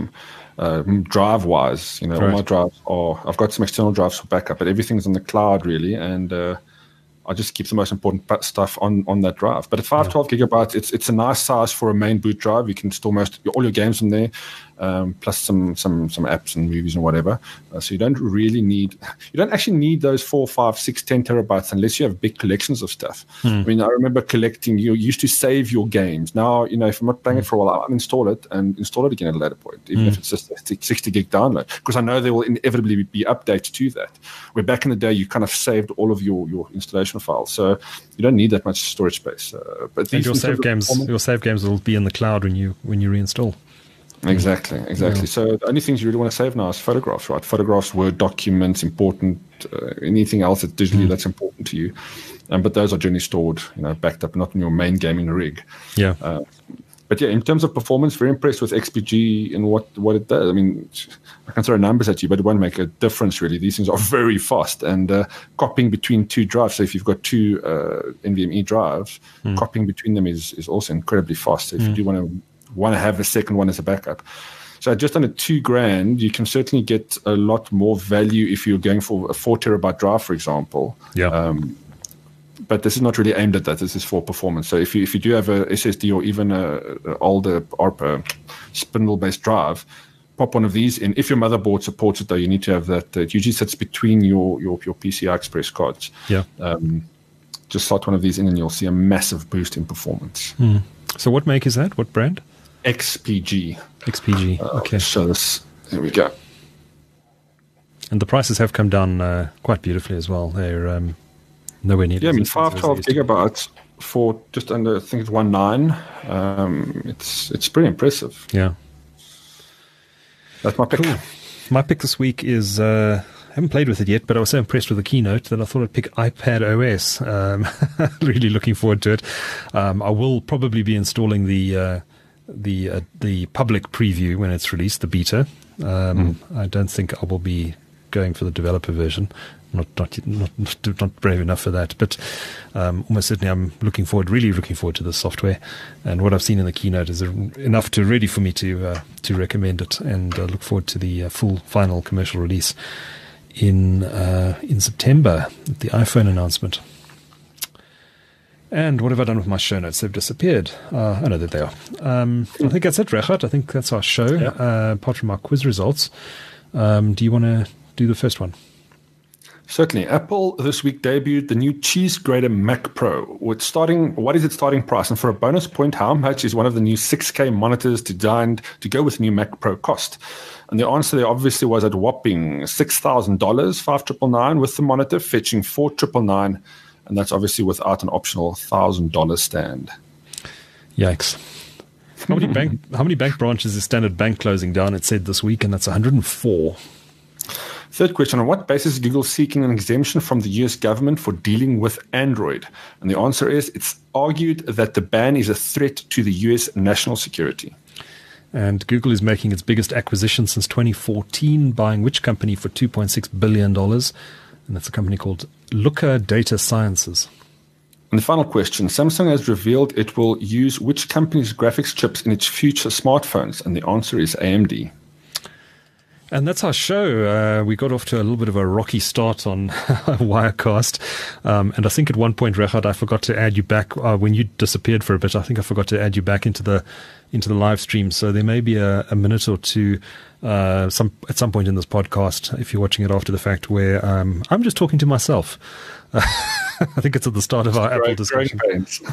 drive-wise. All my drives I've got some external drives for backup, but everything's in the cloud, really, and I just keep the most important stuff on that drive. But at 512 gigabytes, it's a nice size for a main boot drive. You can store all your games in there, plus some apps and movies and whatever. So you don't actually need those 4, 5, 6, 10 terabytes unless you have big collections of stuff. I mean, I remember collecting. You used to save your games. Now, if I'm not playing it for a while, I'll uninstall it and install it again at a later point, even if it's just a 60 gig download, because I know there will inevitably be updates to that. Where back in the day, you kind of saved all of your installation files, so you don't need that much storage space. But your save games will be in the cloud when you reinstall. Exactly. Yeah. So the only things you really want to save now is photographs, right? Photographs, Word documents, important. Anything else that digitally that's important to you, but those are generally stored, backed up, not in your main gaming rig. Yeah. But yeah, in terms of performance, very impressed with XPG and what it does. I mean, I can throw numbers at you, but it won't make a difference, really. These things are very fast, and copying between two drives. So if you've got two NVMe drives, copying between them is also incredibly fast. So if you do want to have a second one as a backup. So just under $2,000, you can certainly get a lot more value if you're going for a 4 terabyte drive, for example. Yeah. But this is not really aimed at that. This is for performance. So if you do have a SSD or even a older ARPA spindle-based drive, pop one of these in. If your motherboard supports it, though, you need to have that. It usually sits between your PCI Express cards. Yeah. Just slot one of these in, and you'll see a massive boost in performance. So what make is that? What brand? XPG. XPG. Okay. So there we go. And the prices have come down quite beautifully as well. They're nowhere near. Yeah, I mean, 512 gigabytes for just under, I think it's 1.9. It's pretty impressive. Yeah. That's my pick. Cool. My pick this week is, I haven't played with it yet, but I was so impressed with the keynote that I thought I'd pick iPad OS. Really looking forward to it. I will probably be installing the public preview when it's released, the beta. I don't think I will be going for the developer version. Not brave enough for that, but almost certainly I'm really looking forward to this software, and what I've seen in the keynote is enough to ready for me to recommend it, and look forward to the full final commercial release in September, the iPhone announcement. And what have I done with my show notes? They've disappeared. I know that they are. I think that's it, Regardt. I think that's our show, apart from our quiz results. Do you want to do the first one? Certainly. Apple this week debuted the new Cheese Grater Mac Pro. What is its starting price? And for a bonus point, how much is one of the new 6K monitors designed to go with the new Mac Pro cost? And the answer there obviously was at whopping $6,000, $5,999 with the monitor, fetching $4,999, and that's obviously without an optional $1,000 stand. Yikes. How many bank branches is Standard Bank closing down? It said this week, and that's 104. Third question, on what basis is Google seeking an exemption from the US government for dealing with Android? And the answer is, it's argued that the ban is a threat to the US national security. And Google is making its biggest acquisition since 2014, buying which company for $2.6 billion? And that's a company called Looker Data Sciences. And the final question, Samsung has revealed it will use which company's graphics chips in its future smartphones? And the answer is AMD. And that's our show. We got off to a little bit of a rocky start on Wirecast. And I think at one point, Regardt, I forgot to add you back when you disappeared for a bit. I think I forgot to add you back into the live stream. So there may be a minute or two at some point in this podcast, if you're watching it after the fact, where I'm just talking to myself. I think it's at the start of our Apple discussion.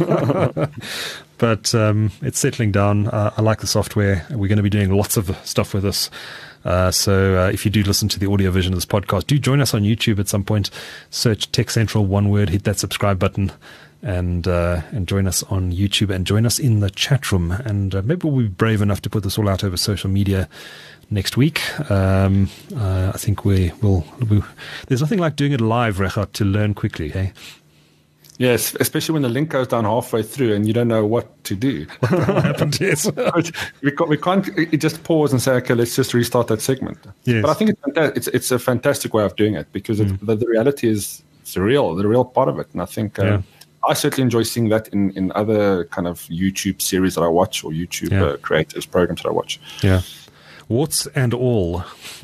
But it's settling down. I like the software. We're going to be doing lots of stuff with this. So if you do listen to the audio version of this podcast, do join us on YouTube at some point. Search Tech Central, one word, hit that subscribe button, and join us on YouTube, and join us in the chat room. And maybe we'll be brave enough to put this all out over social media next week. I think we will. There's nothing like doing it live, Regardt, to learn quickly, hey? Yes, especially when the link goes down halfway through and you don't know what to do. What happened, yes. we can't just pause and say, okay, let's just restart that segment. Yes. But I think it's a fantastic way of doing it, because the reality is the real part of it. And I think I certainly enjoy seeing that in other kind of YouTube series that I watch, or YouTube creators programs that I watch. Yeah. Warts and all.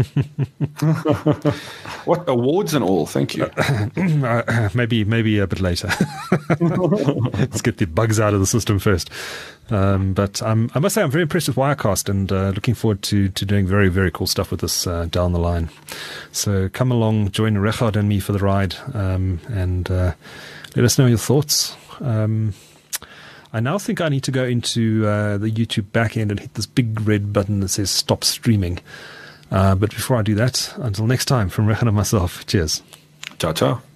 What awards and all? Thank you. Maybe a bit later. Let's get the bugs out of the system first. But I must say I'm very impressed with Wirecast, and looking forward to doing very, very cool stuff with this down the line. So come along, join Regardt and me for the ride, and let us know your thoughts. I now think I need to go into the YouTube backend and hit this big red button that says stop streaming. But before I do that, until next time, from Regardt and myself, cheers. Ciao, ciao.